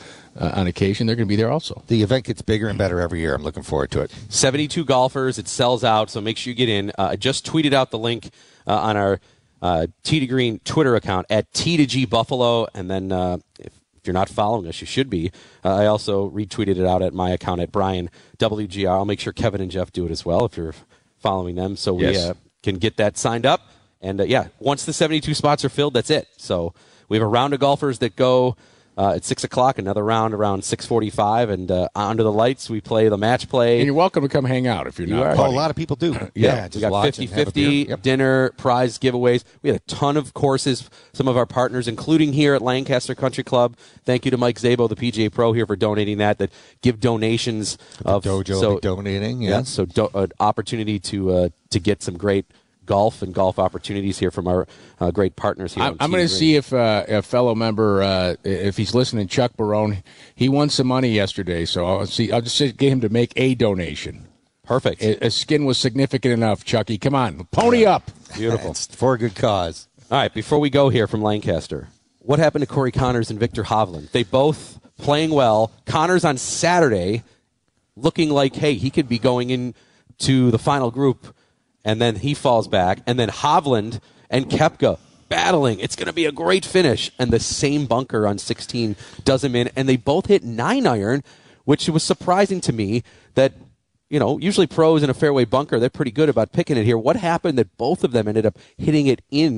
on occasion. They're going to be there also. The event gets bigger and better every year. I'm looking forward to it. 72 golfers. It sells out, so make sure you get in. I just tweeted out the link on our Tee to Green Twitter account at T2G Buffalo, and then if you're not following us, you should be. I also retweeted it out at my account at Brian WGR. I'll make sure Kevin and Jeff do it as well if you're following them, so we can get that signed up. And once the 72 spots are filled, that's it. So we have a round of golfers that go at 6 o'clock, another round around 6:45, and under the lights we play the match play. And you're welcome to come hang out if you're not. A lot of people do. Yeah, we got 50-50, dinner, prize giveaways. We had a ton of courses, some of our partners, including here at Lancaster Country Club. Thank you to Mike Szabo, the PGA Pro here, for donating that give donations. The dojo will be donating, so an opportunity to get some great golf and golf opportunities here from our great partners here. I'm going to see if a fellow member, if he's listening, Chuck Barone, he won some money yesterday, so I'll just get him to make a donation. Perfect. A skin was significant enough, Chucky. Come on, pony up. Beautiful. It's for a good cause. All right, before we go here from Lancaster, what happened to Corey Connors and Victor Hovland? They both playing well. Connors on Saturday looking like, hey, he could be going into the final group, and then he falls back. And then Hovland and Koepka battling. It's going to be a great finish. And the same bunker on 16 does him in. And they both hit 9-iron, which was surprising to me that, usually pros in a fairway bunker, they're pretty good about picking it here. What happened that both of them ended up hitting it in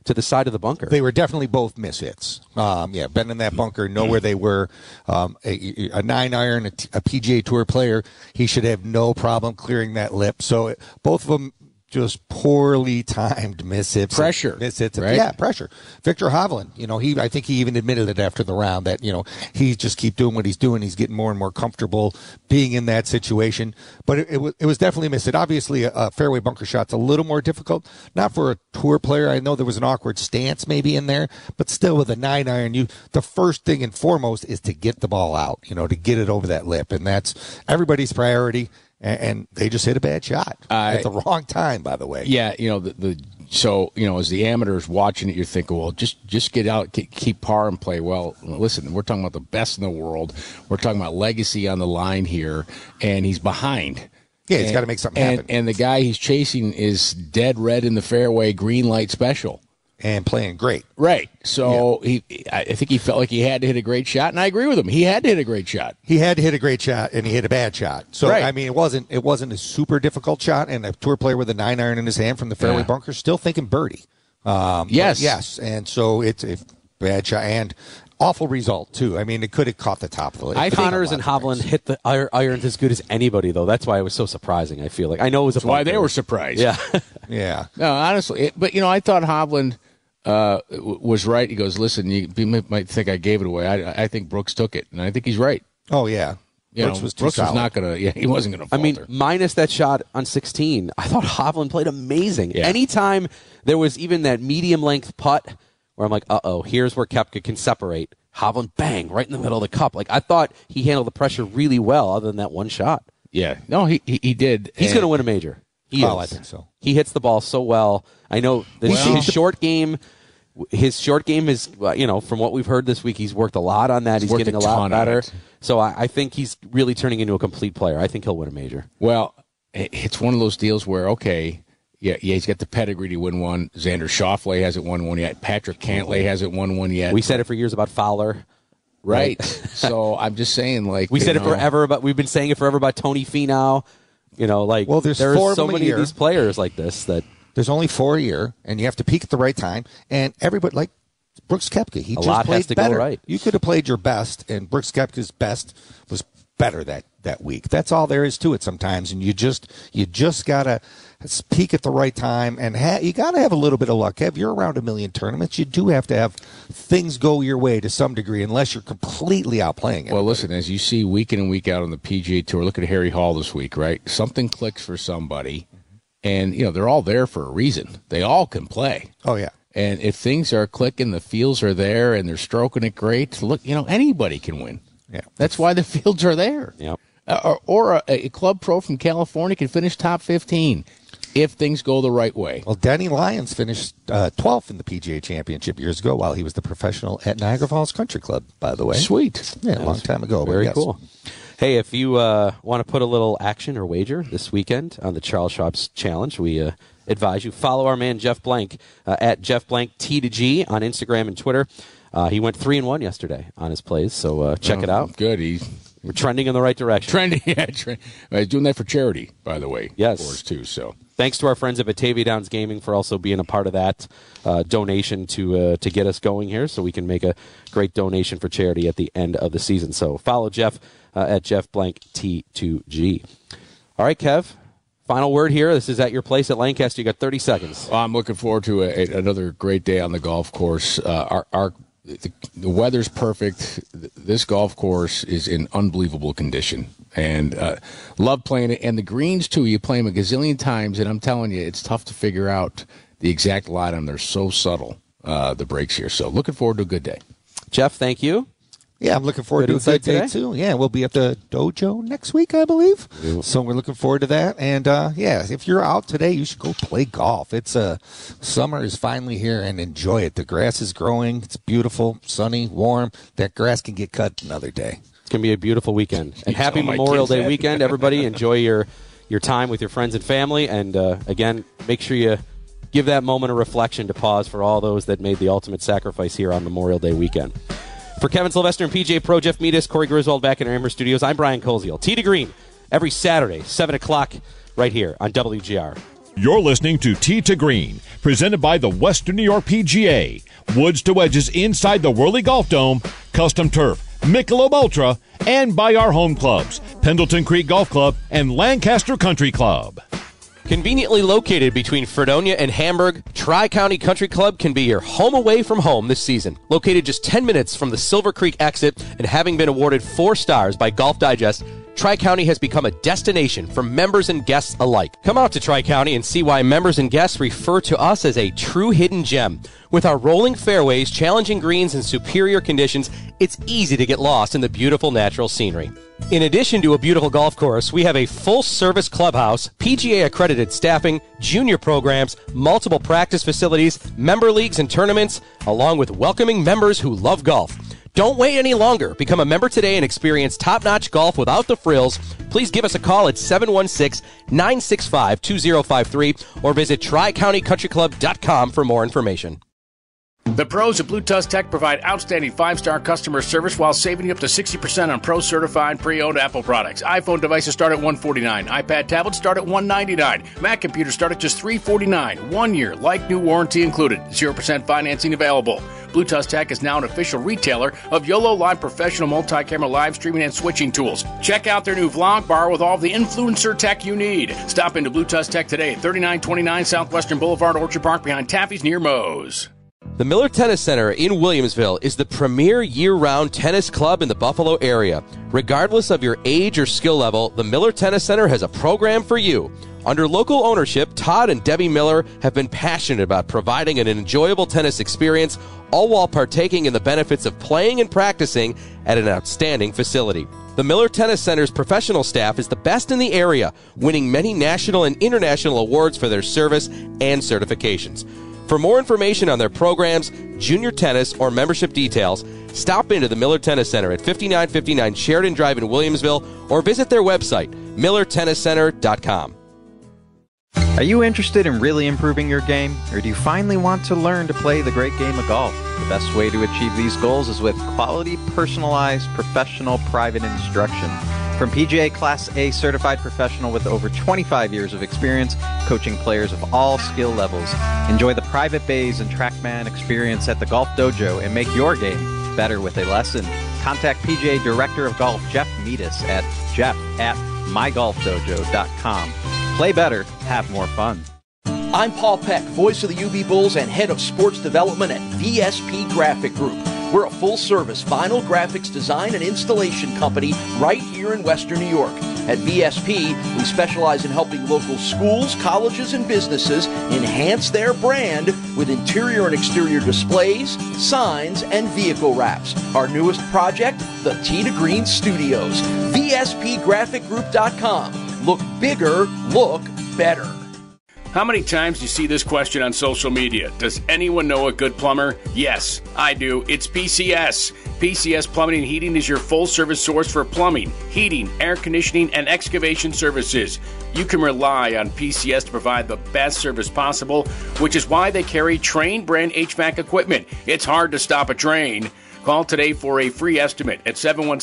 to the side of the bunker. They were definitely both misfits. Been in that bunker, know where they were. A 9-iron, a PGA Tour player, he should have no problem clearing that lip. So both of them just poorly timed mishits. Pressure. Mishits. Right? Yeah, pressure. Victor Hovland, I think he even admitted it after the round that, he just keep doing what he's doing. He's getting more and more comfortable being in that situation. But it was definitely a miss. It obviously a fairway bunker shot's a little more difficult. Not for a tour player. I know there was an awkward stance maybe in there, but still with a 9-iron, the first thing and foremost is to get the ball out, to get it over that lip. And that's everybody's priority. And they just hit a bad shot at the wrong time, by the way. Yeah, so as the amateurs watching it, you're thinking, well, just get out, keep par and play well. Listen, we're talking about the best in the world. We're talking about legacy on the line here, and he's behind. Yeah, he's got to make something happen. And the guy he's chasing is dead red in the fairway, green light special. And playing great. Right. So I think he felt like he had to hit a great shot, and I agree with him. He had to hit a great shot. He had to hit a great shot, and he hit a bad shot. So, right. I mean, it wasn't a super difficult shot, and a tour player with a 9-iron in his hand from the fairway bunker still thinking birdie. Yes. And so it's a bad shot, and awful result, too. I mean, it could have caught the top of the list. Connors and Hovland hit the irons as good as anybody, though. That's why it was so surprising, I feel like. I know it was That's why they were surprised. Yeah. Yeah. No, honestly. But, I thought Hovland was right. He goes, listen, you might think I gave it away. I think Brooks took it, and I think he's right. Oh, yeah. Brooks was not going to, he wasn't going to falter. I mean, minus that shot on 16, I thought Hovland played amazing. Yeah. Anytime there was even that medium-length putt where I'm like, here's where Koepka can separate. Hovland, bang, right in the middle of the cup. Like, I thought he handled the pressure really well other than that one shot. Yeah. No, he did. He's going to win a major. I think so. He hits the ball so well. I know his short game. His short game is, from what we've heard this week, he's worked a lot on that. He's getting a lot better. So I think he's really turning into a complete player. I think he'll win a major. Well, it's one of those deals where, he's got the pedigree to win one. Xander Schauffele hasn't won one yet. Patrick Cantlay hasn't won one yet. We said it for years about Fowler. Right. So I'm just saying, we said it forever, but we've been saying it forever about Tony Finau. There's so many of these players like this that there's only 4 a year, and you have to peak at the right time. And everybody, like Brooks Koepka, he just lot played has to better. Go right. You could have played your best, and Brooks Koepka's best was better that week. That's all there is to it sometimes, and you just gotta peak at the right time, and you gotta have a little bit of luck. If you're around a million tournaments, you do have to have things go your way to some degree, unless you're completely outplaying it. Well, listen, as you see week in and week out on the PGA Tour, look at Harry Hall this week, right? Something clicks for somebody, and they're all there for a reason. They all can play. Oh yeah. And if things are clicking, the fields are there, and they're stroking it great. Look, anybody can win. Yeah, that's why the fields are there. Yep. Or a club pro from California can finish top 15 if things go the right way. Well, Denny Lyons finished 12th in the PGA Championship years ago while he was the professional at Niagara Falls Country Club, by the way. Sweet. Yeah, a long time ago. Very cool. Hey, if you want to put a little action or wager this weekend on the Charles Schwab's Challenge, we advise you follow our man Jeff Blank at Jeff Blank T2G on Instagram and Twitter. He went 3-1 yesterday on his plays, so check it out. Good. We're trending in the right direction. He's doing that for charity, by the way. Yes. For us too. So thanks to our friends at Batavia Downs Gaming for also being a part of that donation to get us going here, so we can make a great donation for charity at the end of the season. So follow Jeff at Jeff Blank T2G. All right, Kev. Final word here. This is at your place at Lancaster. You got 30 seconds. Well, I'm looking forward to another great day on the golf course. The weather's perfect. This golf course is in unbelievable condition, and love playing it. And the greens too. You play them a gazillion times, and I'm telling you, it's tough to figure out the exact lie on them. They're so subtle, the breaks here. So looking forward to a good day. Jeff, thank you. Yeah, I'm looking forward to a good day, too. Yeah, we'll be at the dojo next week, I believe. Yeah. So we're looking forward to that. And, if you're out today, you should go play golf. It's summer is finally here, and enjoy it. The grass is growing. It's beautiful, sunny, warm. That grass can get cut another day. It's going to be a beautiful weekend. And happy Memorial Day weekend, everybody. Enjoy your time with your friends and family. And, again, make sure you give that moment of reflection to pause for all those that made the ultimate sacrifice here on Memorial Day weekend. For Kevin Sylvester and PGA Pro, Jeff Meadis, Corey Griswold back in our Amherst studios, I'm Brian Koziel. Tee to Green every Saturday, 7 o'clock, right here on WGR. You're listening to Tee to Green, presented by the Western New York PGA, Woods to Wedges inside the Whirly Golf Dome, Custom Turf, Michelob Ultra, and by our home clubs, Pendleton Creek Golf Club and Lancaster Country Club. Conveniently located between Fredonia and Hamburg, Tri-County Country Club can be your home away from home this season. Located just 10 minutes from the Silver Creek exit and having been awarded 4 stars by Golf Digest, Tri-County has become a destination for members and guests alike. Come out to Tri-County and see why members and guests refer to us as a true hidden gem. With our rolling fairways, challenging greens, and superior conditions, it's easy to get lost in the beautiful natural scenery. In addition to a beautiful golf course, we have a full-service clubhouse, PGA-accredited staffing, junior programs, multiple practice facilities, member leagues and tournaments, along with welcoming members who love golf. Don't wait any longer. Become a member today and experience top-notch golf without the frills. Please give us a call at 716-965-2053 or visit TriCountyCountryClub.com for more information. The pros at Blue Tusk Tech provide outstanding 5-star customer service while saving you up to 60% on pro-certified pre-owned Apple products. iPhone devices start at $149. iPad tablets start at $199. Mac computers start at just $349. 1 year, like-new warranty included. 0% financing available. Blue Tusk Tech is now an official retailer of YOLO Live professional multi-camera live streaming and switching tools. Check out their new vlog bar with all the influencer tech you need. Stop into Blue Tusk Tech today, 3929 Southwestern Boulevard, Orchard Park, behind Taffy's near Moe's. The Miller Tennis Center in Williamsville is the premier year-round tennis club in the Buffalo area. Regardless of your age or skill level, the Miller Tennis Center has a program for you. Under local ownership, Todd and Debbie Miller have been passionate about providing an enjoyable tennis experience, all while partaking in the benefits of playing and practicing at an outstanding facility. The Miller Tennis Center's professional staff is the best in the area, winning many national and international awards for their service and certifications. For more information on their programs, junior tennis, or membership details, stop into the Miller Tennis Center at 5959 Sheridan Drive in Williamsville or visit their website, millertenniscenter.com. Are you interested in really improving your game, or do you finally want to learn to play the great game of golf? The best way to achieve these goals is with quality, personalized, professional, private instruction. From PGA Class A certified professional with over 25 years of experience coaching players of all skill levels. Enjoy the private bays and TrackMan experience at the Golf Dojo and make your game better with a lesson. Contact PGA Director of Golf Jeff Meadis at jeff@mygolfdojo.com. Play better, have more fun. I'm Paul Peck, voice of the UB Bulls and head of sports development at VSP Graphic Group. We're a full-service vinyl graphics design and installation company right here in Western New York. At VSP, we specialize in helping local schools, colleges, and businesses enhance their brand with interior and exterior displays, signs, and vehicle wraps. Our newest project, the Tee to Green Studios. VSPGraphicGroup.com. Look bigger, look better. How many times do you see this question on social media? Does anyone know a good plumber? Yes, I do. It's PCS. PCS Plumbing and Heating is your full-service source for plumbing, heating, air conditioning, and excavation services. You can rely on PCS to provide the best service possible, which is why they carry Trane brand HVAC equipment. It's hard to stop a drain. Call today for a free estimate at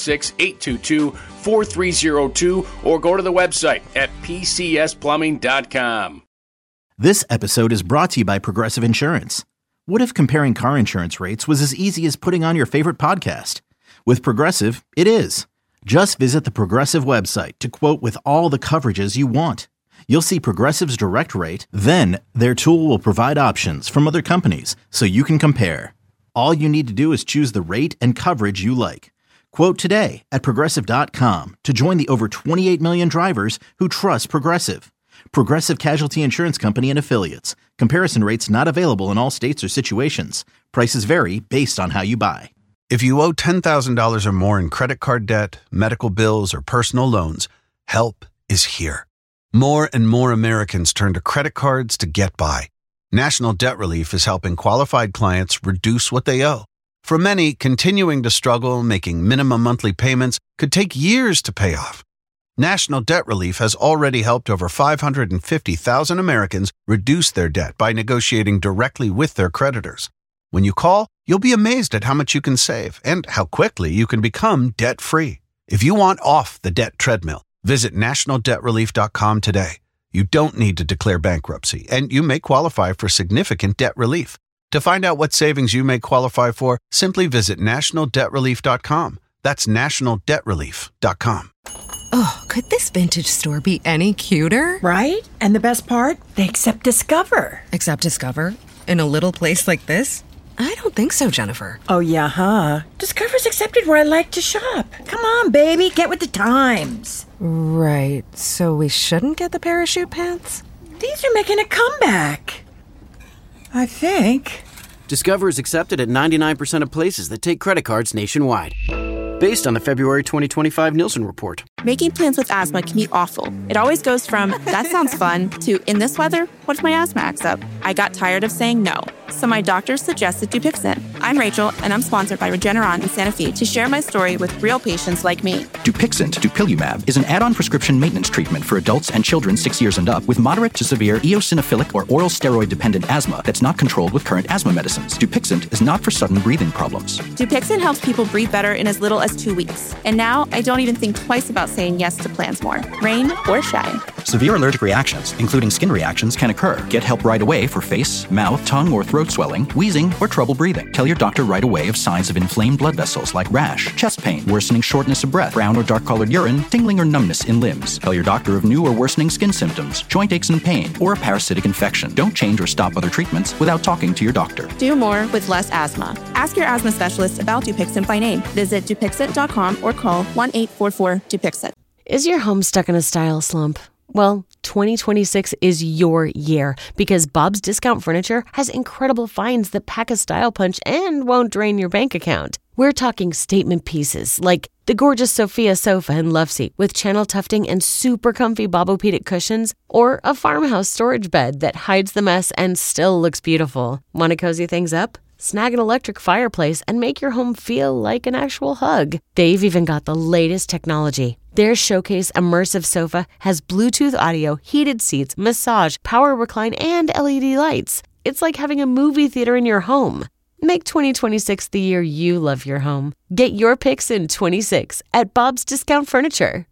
716-822-4302 or go to the website at pcsplumbing.com. This episode is brought to you by Progressive Insurance. What if comparing car insurance rates was as easy as putting on your favorite podcast? With Progressive, it is. Just visit the Progressive website to quote with all the coverages you want. You'll see Progressive's direct rate, then their tool will provide options from other companies so you can compare. All you need to do is choose the rate and coverage you like. Quote today at Progressive.com to join the over 28 million drivers who trust Progressive. Progressive Casualty Insurance Company and Affiliates. Comparison rates not available in all states or situations. Prices vary based on how you buy. If you owe $10,000 or more in credit card debt, medical bills, or personal loans, help is here. More and more Americans turn to credit cards to get by. National Debt Relief is helping qualified clients reduce what they owe. For many, continuing to struggle making minimum monthly payments could take years to pay off. National Debt Relief has already helped over 550,000 Americans reduce their debt by negotiating directly with their creditors. When you call, you'll be amazed at how much you can save and how quickly you can become debt-free. If you want off the debt treadmill, visit nationaldebtrelief.com today. You don't need to declare bankruptcy, and you may qualify for significant debt relief. To find out what savings you may qualify for, simply visit nationaldebtrelief.com. That's nationaldebtrelief.com. Oh, could this vintage store be any cuter? Right? And the best part? They accept Discover. Accept Discover? In a little place like this? I don't think so, Jennifer. Oh, yeah, huh? Discover's accepted where I like to shop. Come on, baby, get with the times. Right, so we shouldn't get the parachute pants? These are making a comeback. I think. Discover is accepted at 99% of places that take credit cards nationwide. Based on the February 2025 Nielsen report. Making plans with asthma can be awful. It always goes from, that sounds fun, to, in this weather, what if my asthma acts up? I got tired of saying no, so my doctor suggested Dupixent. I'm Rachel, and I'm sponsored by Regeneron in Santa Fe to share my story with real patients like me. Dupixent, dupilumab, is an add-on prescription maintenance treatment for adults and children 6 years and up with moderate to severe eosinophilic or oral steroid-dependent asthma that's not controlled with current asthma medicines. Dupixent is not for sudden breathing problems. Dupixent helps people breathe better in as little as 2 weeks. And now, I don't even think twice about saying yes to plans more, rain or shine. Severe allergic reactions, including skin reactions, can occur. Get help right away for face, mouth, tongue, or throat swelling, wheezing, or trouble breathing. Tell your doctor right away of signs of inflamed blood vessels like rash, chest pain, worsening shortness of breath, brown or dark-colored urine, tingling or numbness in limbs. Tell your doctor of new or worsening skin symptoms, joint aches and pain, or a parasitic infection. Don't change or stop other treatments without talking to your doctor. Do more with less asthma. Ask your asthma specialist about Dupixent by name. Visit Dupixent.com or call 1-844-DUPIXENT. Is your home stuck in a style slump? Well, 2026 is your year because Bob's Discount Furniture has incredible finds that pack a style punch and won't drain your bank account. We're talking statement pieces like the gorgeous Sophia sofa and love seat with channel tufting and super comfy Bobopedic cushions, or a farmhouse storage bed that hides the mess and still looks beautiful. Want to cozy things up? Snag an electric fireplace and make your home feel like an actual hug. They've even got the latest technology. Their Showcase Immersive Sofa has Bluetooth audio, heated seats, massage, power recline, and LED lights. It's like having a movie theater in your home. Make 2026 the year you love your home. Get your picks in 26 at Bob's Discount Furniture.